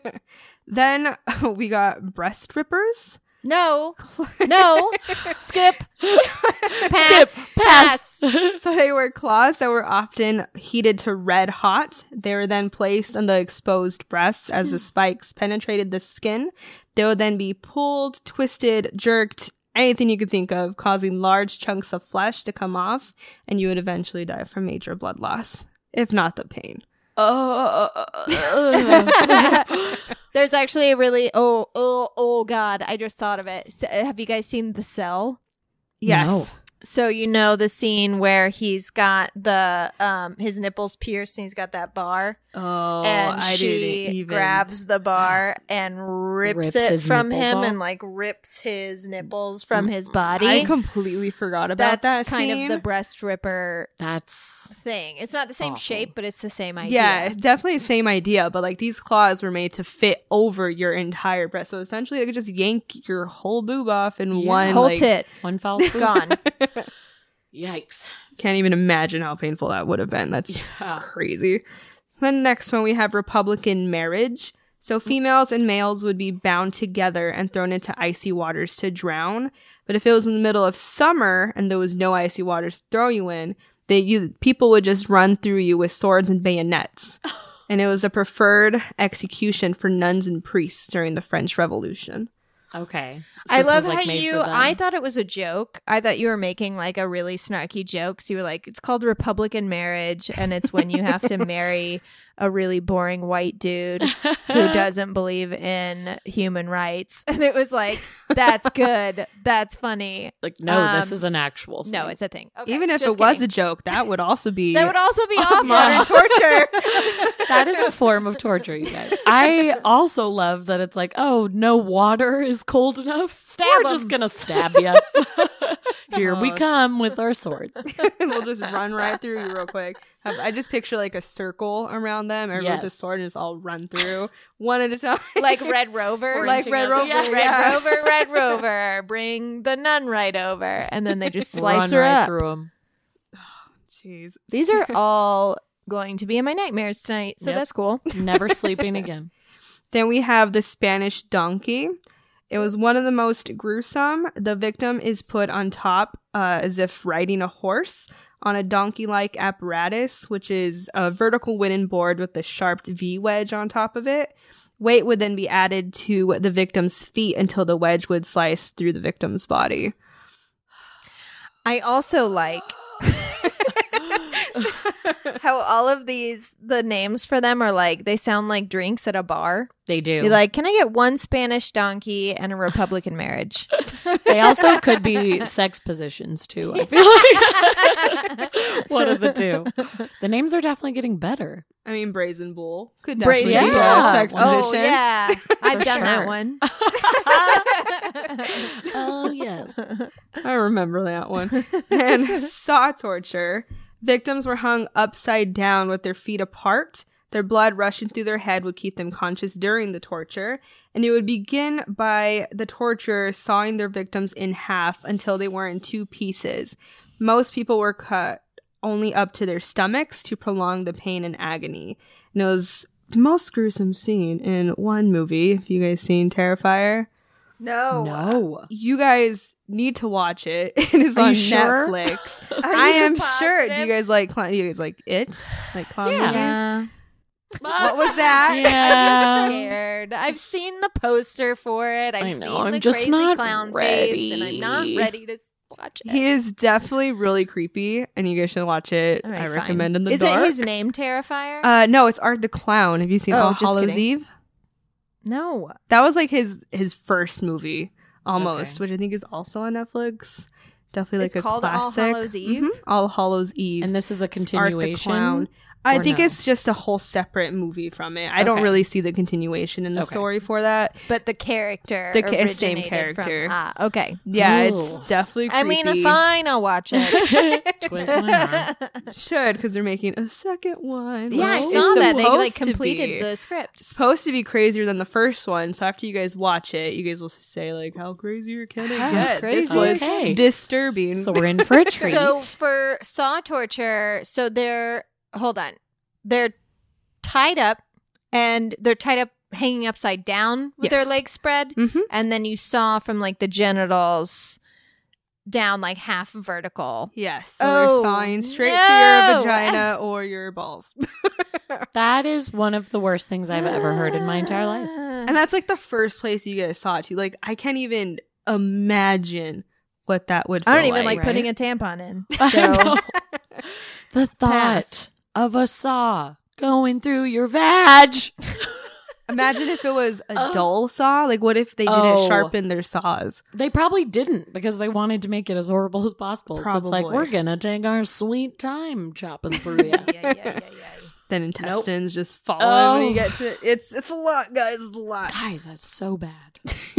Then we got breast rippers.
No, no, skip, pass,
Skip. Pass.
So they were claws that were often heated to red hot. They were then placed on the exposed breasts as the spikes penetrated the skin. They would then be pulled, twisted, jerked, anything you could think of, causing large chunks of flesh to come off, and you would eventually die from major blood loss, if not the pain.
Oh,
There's actually a really oh oh oh god, I just thought of it. So, have you guys seen The Cell?
Yes.
So you know the scene where he's got the um his nipples pierced and he's got that bar
Oh,
and
I
she
didn't even.
grabs the bar and rips,
Rips
it
his
from
nipples
him
off?
and like rips his nipples from his body.
I completely forgot about
That's
that
kind
scene.
of the breast ripper
that's
thing. It's not the same
Awful.
shape, but it's the same idea.
Yeah, it's definitely the same idea, but like these claws were made to fit over your entire breast. So essentially they could just yank your whole boob off in
Yeah.
one
Whole
like,
tit
one foul swoop.
gone.
Yikes.
Can't even imagine how painful that would have been. That's
Yeah.
crazy. Then next one we have Republican marriage. So females and males would be bound together and thrown into icy waters to drown. But if it was in the middle of summer and there was no icy waters to throw you in, they you people would just run through you with swords and bayonets. And it was a preferred execution for nuns and priests during the French Revolution.
Okay. So
I
this
love
was, like,
how
made
you.
for them.
I thought it was a joke. I thought you were making like a really snarky joke. So you were like, "It's called Republican marriage, and it's when you have to marry a really boring white dude who doesn't believe in human rights." And it was like, "That's good. That's funny."
Like, no, this
Um,
is an actual thing.
No, it's a thing. Okay,
Even if
just
it was
kidding.
a joke, that would also be.
that would also be awful
yeah.
and torture.
That is a form of torture, you guys. I also love that it's like, oh, no water is cold enough.
Stab
We're
'em.
just going to stab you. Here we
Oh.
come with our swords.
we'll just run right through you real quick. Have- I just picture like a circle around them, everyone with a
Yes.
sword, and just all run through one at a time.
Like Red Rover.
Like
Sprinting
Red
up-
Rover,
yeah.
Red
yeah.
Rover, Red Rover, bring the nun right over. And then they just slice
Run
her
right
up.
through them.
Jeez.
These are all going to be in my nightmares tonight, so
Yep.
that's cool.
Never sleeping again.
Then we have the Spanish donkey. It was one of the most gruesome. The victim is put on top uh, as if riding a horse on a donkey-like apparatus, which is a vertical wooden board with a sharp V wedge on top of it. Weight would then be added to the victim's feet until the wedge would slice through the victim's body.
I also like how all of these, the names for them are like, they sound like drinks at a bar.
They do.
You're like, can I get one Spanish donkey and a Republican marriage?
They also could be sex positions too. I feel like one of the two. The names are definitely getting better.
I mean, Brazen Bull could
Brazen
definitely be
Bull.
a sex
Oh,
position.
yeah. I've
For
done that
sure.
one.
Oh yes.
I remember that one. And saw torture. Victims were hung upside down with their feet apart. Their blood rushing through their head would keep them conscious during the torture. And it would begin by the torturer sawing their victims in half until they were in two pieces. Most people were cut only up to their stomachs to prolong the pain and agony. And it was the most gruesome scene in one movie. If you guys seen Terrifier,
No.
No.
you guys need to watch it. It is
Are
on
you sure?
Netflix.
Are
I
you
am sure. Do
positive?
you guys like clown? Do you guys like it? Like clown
Yeah.
movies?
Yeah.
What was that?
Yeah.
I'm scared. I've seen the poster for it. I've
I know,
seen
I'm
the
just
crazy
not
clown face, and I'm
ready.
not ready to watch it.
He is definitely really creepy, and you guys should watch it.
All right,
I
fine.
recommend in the
Is
dark.
it his name, Terrifier?
Uh, no, it's Art the Clown. Have you seen
Oh,
All
just
Hallows
kidding.
Eve?
no.
That was like his his first movie, almost,
Okay.
which I think is also on Netflix. Definitely like
It's
a
called All
classic.
Hallows Eve?
Mhm. All Hallows Eve.
And this is a
Art the
continuation.
Clown. I
or
think
no?
it's just a whole separate movie from it. I don't
Okay.
really see the continuation in the
Okay.
story for that.
But the character,
The ca- same
originated
character.
From, ah, okay.
Yeah,
Ooh.
it's definitely
I
creepy.
mean, fine, I'll watch it.
Twist my arm.
Should, because they're making a second one.
yeah, I
It's
saw that. They like
supposed to
completed
be.
the script.
It's supposed to be crazier than the first one. So after you guys watch it, you guys will say like, "How crazier can it
How
get?" This
crazy
was
Okay.
disturbing.
So we're in for a treat.
So for saw torture, so they're hold on, they're tied up, and they're tied up hanging upside down with their
Yes.
legs spread,
Mhm.
and then you saw from like the genitals down like half vertical.
Yes, so
Oh,
they're sawing straight
no.
through your vagina or your balls.
That is one of the worst things I've ever heard in my entire life.
And that's like the first place you guys saw it too. Like, I can't even imagine what that would feel
I don't even like,
like.
putting a tampon in.
I
So
know. The thought
Pass.
of a saw going through your vag.
Imagine if it was a
Oh.
dull saw. Like, what if they didn't
Oh.
sharpen their saws?
They probably didn't because they wanted to make it as horrible as possible. So it's like,
Probably.
we're going to take our sweet time chopping through you.
yeah, yeah, yeah, yeah.
Then intestines just falling
Oh.
when you get to it. It's it's a lot, guys. It's a lot.
Guys, that's so bad.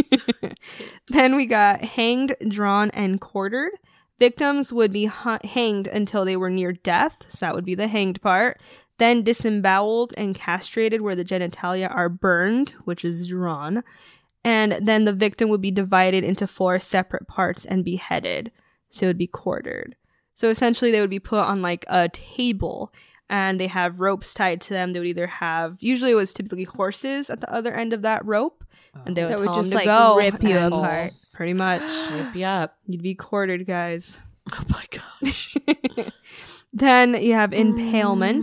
Then we got hanged, drawn, and quartered. Victims would be hu- hanged until they were near death. So that would be the hanged part. Then disemboweled and castrated where the genitalia are burned, which is drawn. And then the victim would be divided into four separate parts and beheaded. So it would be quartered. So essentially they would be put on like a table and they have ropes tied to them. They would either have, usually it was typically horses at the other end of that rope. And they would
That would
tell
just,
them to
like,
go.
rip you
and
apart.
Pretty much.
Rip you up.
You'd be quartered, guys.
Oh my gosh.
Then you have impalement.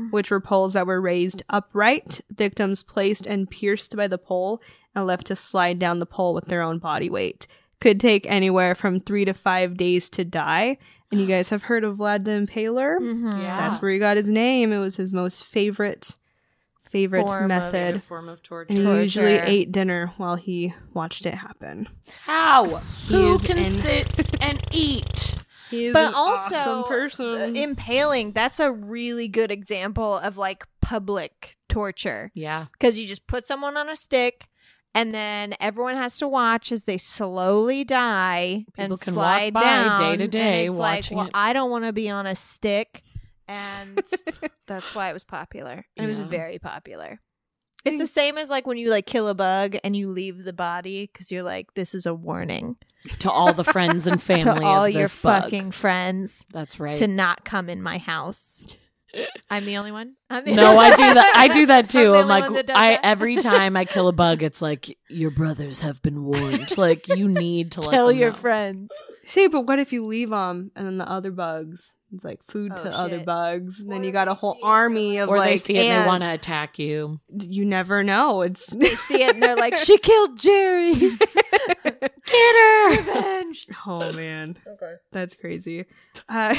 which were poles that were raised upright, victims placed and pierced by the pole and left to slide down the pole with their own body weight. Could take anywhere from three to five days to die. And you guys have heard of Vlad the Impaler?
Mm-hmm.
Yeah.
That's where he got his name. It was his most favorite favorite
Form of-
method.
A form of torture.
And he usually
torture.
ate dinner while he watched it happen.
How? Who
is
can
an-
sit and eat?
He is
But
an
also,
awesome person.
uh, impaling, that's a really good example of like public torture.
Yeah.
Because you just put someone on a stick and then everyone has to watch as they slowly die
People
and
can
slide
walk by
down.
day to day
and it's like,
watching
well,
it.
I don't want to be on a stick. And that's why it was popular. And it was
Yeah.
very popular. It's the same as like when you like kill a bug and you leave the body because you're like, this is a warning
To all the friends and family
to all
of
your
this bug.
fucking friends
That's right.
to not come in my house. I'm the only one. I'm the
No, I do that. I do that too.
the
I'm,
only one that
like,
does
I
that.
every time I kill a bug, it's like your brothers have been warned. Like you need to let
tell
them
your
know.
friends.
See, but what if you leave them and then the other bugs? It's like food
Oh,
to other
shit.
bugs. And then
Or
you got a
they
whole
see it,
army of
Or
like
they see it and they
ants.
want to attack you.
You never know. It's
They see it and they're like, she killed Jerry.
Get her.
Revenge.
oh man, okay, that's crazy. Uh,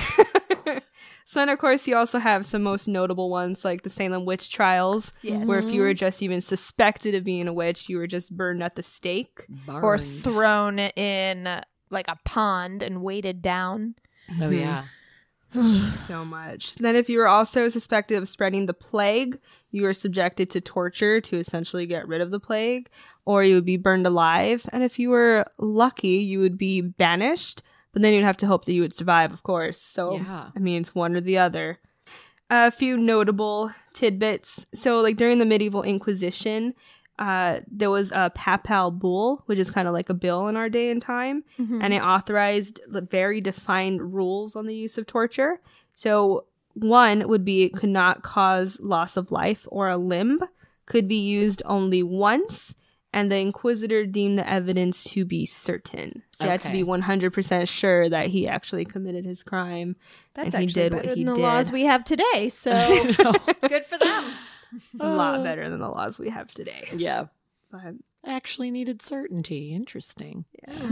so then, of course, you also have some most notable ones like the Salem witch trials,
Yes.
where if you were just even suspected of being a witch, you were just burned at the stake.
Or
Burned.
thrown in uh, like a pond and weighted down.
Oh yeah.
So much. Then, if you were also suspected of spreading the plague, you were subjected to torture to essentially get rid of the plague, or you would be burned alive. And if you were lucky, you would be banished, but then you'd have to hope that you would survive, of course. So,
Yeah.
I mean, it's one or the other. A few notable tidbits. So, like during the medieval Inquisition, uh, there was a papal bull, which is kind of like a bill in our day and time, and it authorized the very defined rules on the use of torture. So, one would be it could not cause loss of life or a limb, could be used only once, and the inquisitor deemed the evidence to be certain. So, you had to
Okay.
be one hundred percent sure that he actually committed his crime.
That's
and he
actually
did
better
what he
than the
did.
laws we have today. So good for them.
A lot better than the laws we have today.
Yeah.
But
Actually needed certainty. Interesting.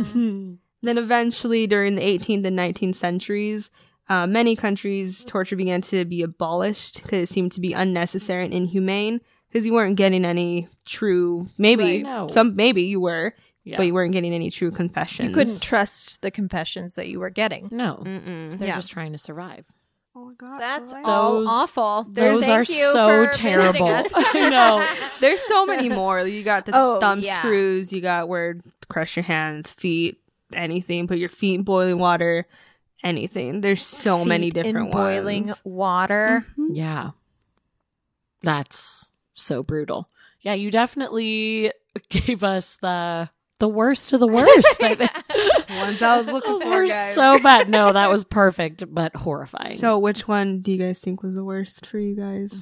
then eventually, during the eighteenth and nineteenth centuries, uh, many countries, torture began to be abolished because it seemed to be unnecessary and inhumane because you weren't getting any true, maybe,
Right. No.
some, maybe you were,
Yeah.
but you weren't getting any true confessions.
You couldn't trust the confessions that you were getting.
No.
Mm-mm.
They're
Yeah.
just trying to survive.
Oh my God.
That's
boy.
all
Those-
awful.
Those
Thank
are
you
so
for
terrible.
visiting us.
I know.
There's so many more. You got the
Oh,
thumb
yeah.
screws, you got where crush your hands, feet, anything, put your feet in boiling water, anything. There's so many
Feet
different
in boiling
ones.
water.
Yeah. That's so brutal. Yeah, you definitely gave us the the worst of the worst, I think.
Ones I was looking
Those
for,
were
guys.
so bad. No, that was perfect, but horrifying.
So, which one do you guys think was the worst for you guys?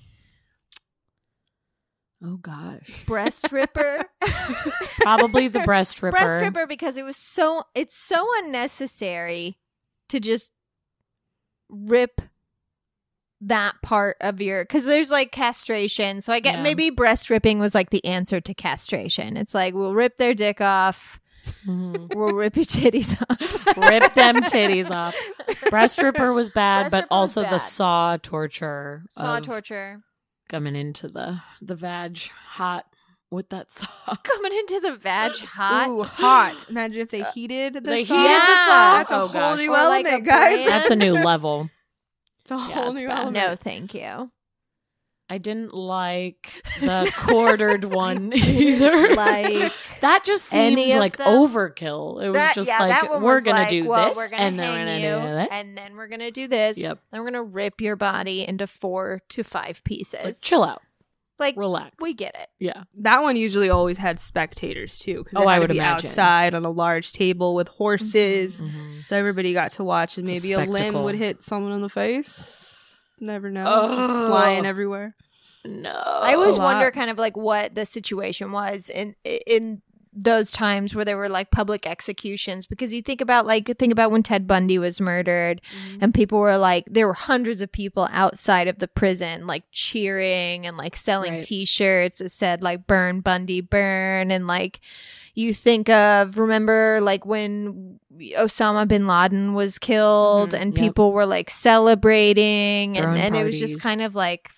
oh gosh.
Breast ripper.
Probably the breast ripper.
Breast ripper because it was so it's so unnecessary to just rip that part of your because there's like castration. So I get
Yeah.
maybe breast ripping was like the answer to castration. It's like we'll rip their dick off.
Mhm.
We'll rip your titties off.
Rip them titties off. Breast ripper was bad,
Breast
but
ripper was
also the
bad.
saw torture.
Saw
of
torture.
Coming into the the vag hot with that saw.
Coming into the vag hot.
Ooh, hot. Imagine if they heated the
They
saw.
heated
the saw.
That's a
Oh,
whole
gosh.
new
Or like
element,
a
guys.
brand.
That's a new level.
It's a
Yeah,
whole
it's
new
bad.
element.
No, thank you.
I didn't like the quartered one either.
Like
that just seemed
any of
like
them?
overkill. It was
that,
just
yeah,
like
that one
we're
was
gonna
like,
do
well,
this,
we're gonna
and then
hang
we're
you,
gonna do this.
and then we're gonna do this.
Yep.
Then we're gonna rip your body into four to five pieces.
It's like, chill out,
Like,
relax.
we get it.
yeah,
That one usually always had spectators too. 'Cause
Oh,
it had
I
to
would
be
imagine.
outside on a large table with horses,
Mhm.
so everybody got to watch, and
It's a
maybe a, limb
spectacle.
would hit someone in the face. Never know.
Ugh.
Just flying everywhere.
no.
I always
a lot.
wonder, kind of like what the situation was in in those times where there were like public executions, because you think about like think about when Ted Bundy was murdered, mm-hmm. and people were like, there were hundreds of people outside of the prison like cheering and like selling right. t-shirts that said like burn Bundy burn. And like you think of, remember like when Osama bin Laden was killed, mm-hmm. and yep. people were like celebrating, and, and it was just kind of like,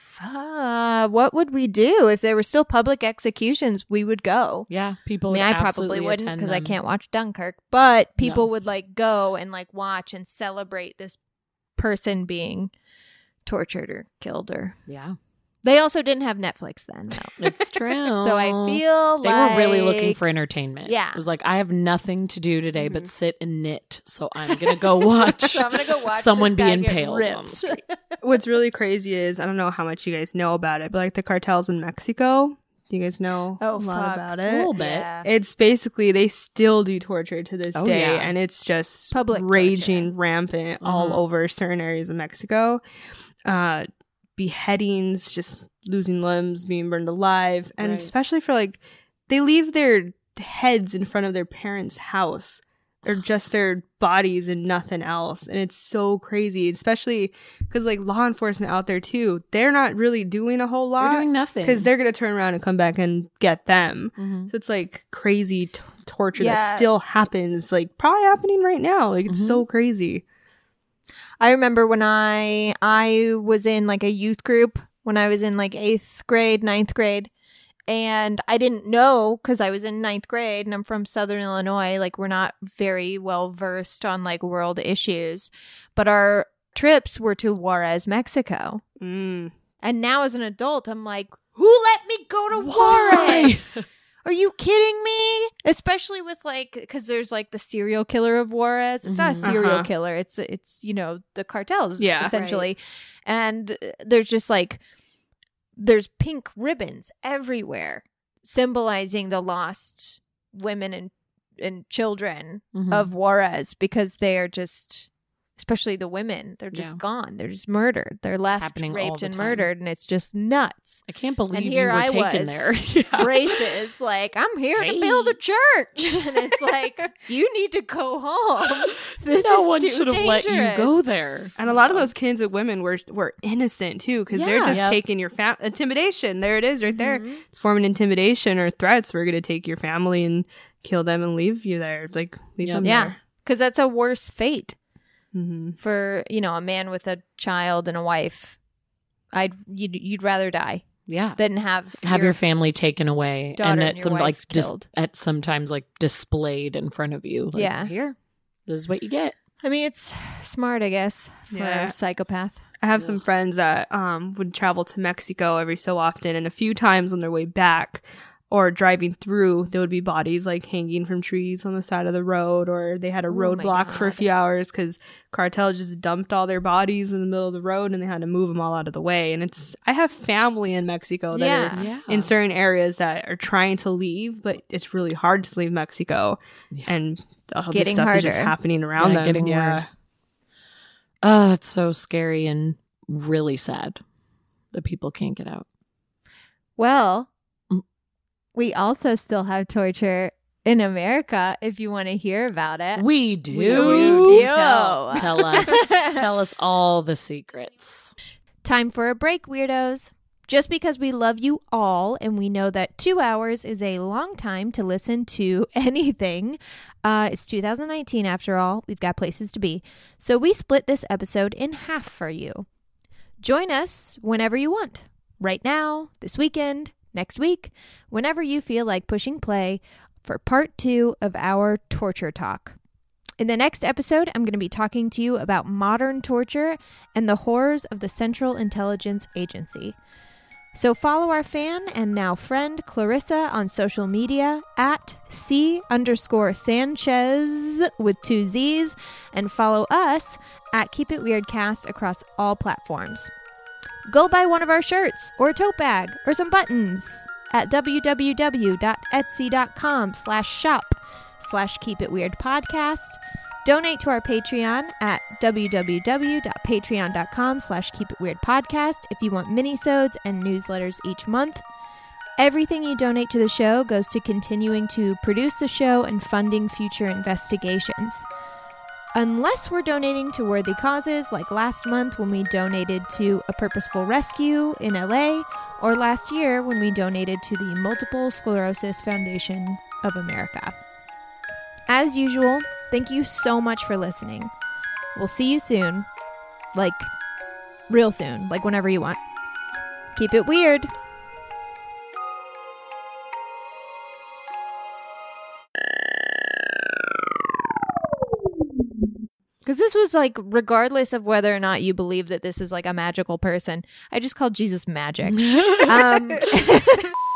Uh, what would we do if there were still public executions? We would go.
Yeah, people.
I mean,
would
I probably wouldn't because I
them.
can't watch Dunkirk. But people
No.
would like go and like watch and celebrate this person being tortured or killed. Or
Yeah.
they also didn't have Netflix then. No.
It's true.
So I feel
they
like
were really looking for entertainment.
Yeah.
It was like, I have nothing to do today mm-hmm. but sit and knit, so I'm gonna go watch.
So I'm gonna go watch
someone
this
be
guy get
impaled on the
ripped.
street.
What's really crazy is, I don't know how much you guys know about it, but like the cartels in Mexico, do you guys know
Oh,
a lot
fuck.
about
A
it?
little bit.
Yeah.
It's basically, they still do torture to this
Oh,
day,
yeah.
and it's just
Public
raging
torture.
rampant all
Mhm.
over certain areas of Mexico. Uh, beheadings, just losing limbs, being burned alive, and
Right.
especially for like, they leave their heads in front of their parents' house, or just their bodies and nothing else. And it's so crazy, especially because like law enforcement out there too, they're not really doing a whole lot.
They're doing nothing
Because they're going to turn around and come back and get them.
Mm-hmm.
So it's like crazy t- torture
Yeah.
that still happens, like probably happening right now. Like it's
Mhm.
so crazy.
I remember when I I was in like a youth group when I was in like eighth grade, ninth grade. And I didn't know because I was in ninth grade and I'm from Southern Illinois. Like, we're not very well versed on like world issues. But our trips were to Juarez, Mexico.
Mm.
And now as an adult, I'm like, who let me go to Juarez? Are you kidding me? Especially with like, because there's like the serial killer of Juarez. It's not a
Mhm.
serial
Uh-huh.
killer. It's, it's you know, the cartels,
Yeah.
essentially. And uh, there's just like, there's pink ribbons everywhere symbolizing the lost women and, and children
Mhm.
of Juarez, because they are just, especially the women, they're just
Yeah.
gone. They're just murdered. They're left,
happening all
raped,
the
and
time.
murdered. And it's just nuts.
I can't believe
And
you
here
were
I
taken
was,
there. Yeah.
Races like, I'm here
Hey.
to build a church. And it's like, you need to go home. This
no
is
one
too
should have let you
dangerous.
go there.
And a lot of those kids and women were were innocent too, because they're
Yeah.
just
Yep.
taking your fam- intimidation. There it is, right there.
Mhm.
It's forming intimidation or threats. We're gonna take your family and kill them and leave you there. Like leave
Yep.
them
Yeah.
there.
Because that's a worse fate
Mm-hmm.
for, you know, a man with a child and a wife. I'd you'd, you'd rather die
Yeah.
than have
Have your, family taken away
daughter
and
and
at
your
some
wife
like just
killed.
at sometimes like displayed in front of you. Like,
Yeah.
Here, this is what you get.
I mean, it's smart, I guess, for
Yeah.
a psychopath.
I have some friends that um would travel to Mexico every so often, and a few times on their way back or driving through, there would be bodies like hanging from trees on the side of the road, or they had a
Oh my
roadblock for a
God.
few hours because cartel just dumped all their bodies in the middle of the road, and they had to move them all out of the way. And it's, I have family in Mexico that
Yeah.
are
Yeah.
in certain areas that are trying to leave, but it's really hard to leave Mexico,
Yeah.
and all
Getting
this stuff is just
harder.
happening around
Yeah,
them.
getting
yeah.
worse. Oh, it's so scary and really sad that people can't get out.
Well,
Mm.
we also still have torture in America if you want to hear about it.
We do.
We do.
Tell, tell us. Tell us all the secrets.
Time for a break, weirdos. Just because we love you all and we know that two hours is a long time to listen to anything, uh, it's two thousand nineteen after all. We've got places to be. So we split this episode in half for you. Join us whenever you want. Right now, this weekend, next week, whenever you feel like pushing play for part two of our torture talk. In the next episode, I'm going to be talking to you about modern torture and the horrors of the Central Intelligence Agency. So follow our fan and now friend Clarissa on social media at C underscore Sanchez with two Z's, and follow us at Keep It Weird Cast across all platforms. Go buy one of our shirts or a tote bag or some buttons at www.etsy.com slash shop slash Keep It Weird Podcast. Donate to our Patreon at www.patreon.com slash Keep It Weird Podcast if you want mini-sodes and newsletters each month. Everything you donate to the show goes to continuing to produce the show and funding future investigations. Unless we're donating to worthy causes, like last month when we donated to a purposeful rescue in L A, or last year when we donated to the Multiple Sclerosis Foundation of America. As usual, thank you so much for listening. We'll see you soon. Like, real soon. Like, whenever you want. Keep it weird. Because this was like, regardless of whether or not you believe that this is like a magical person, I just called Jesus magic. um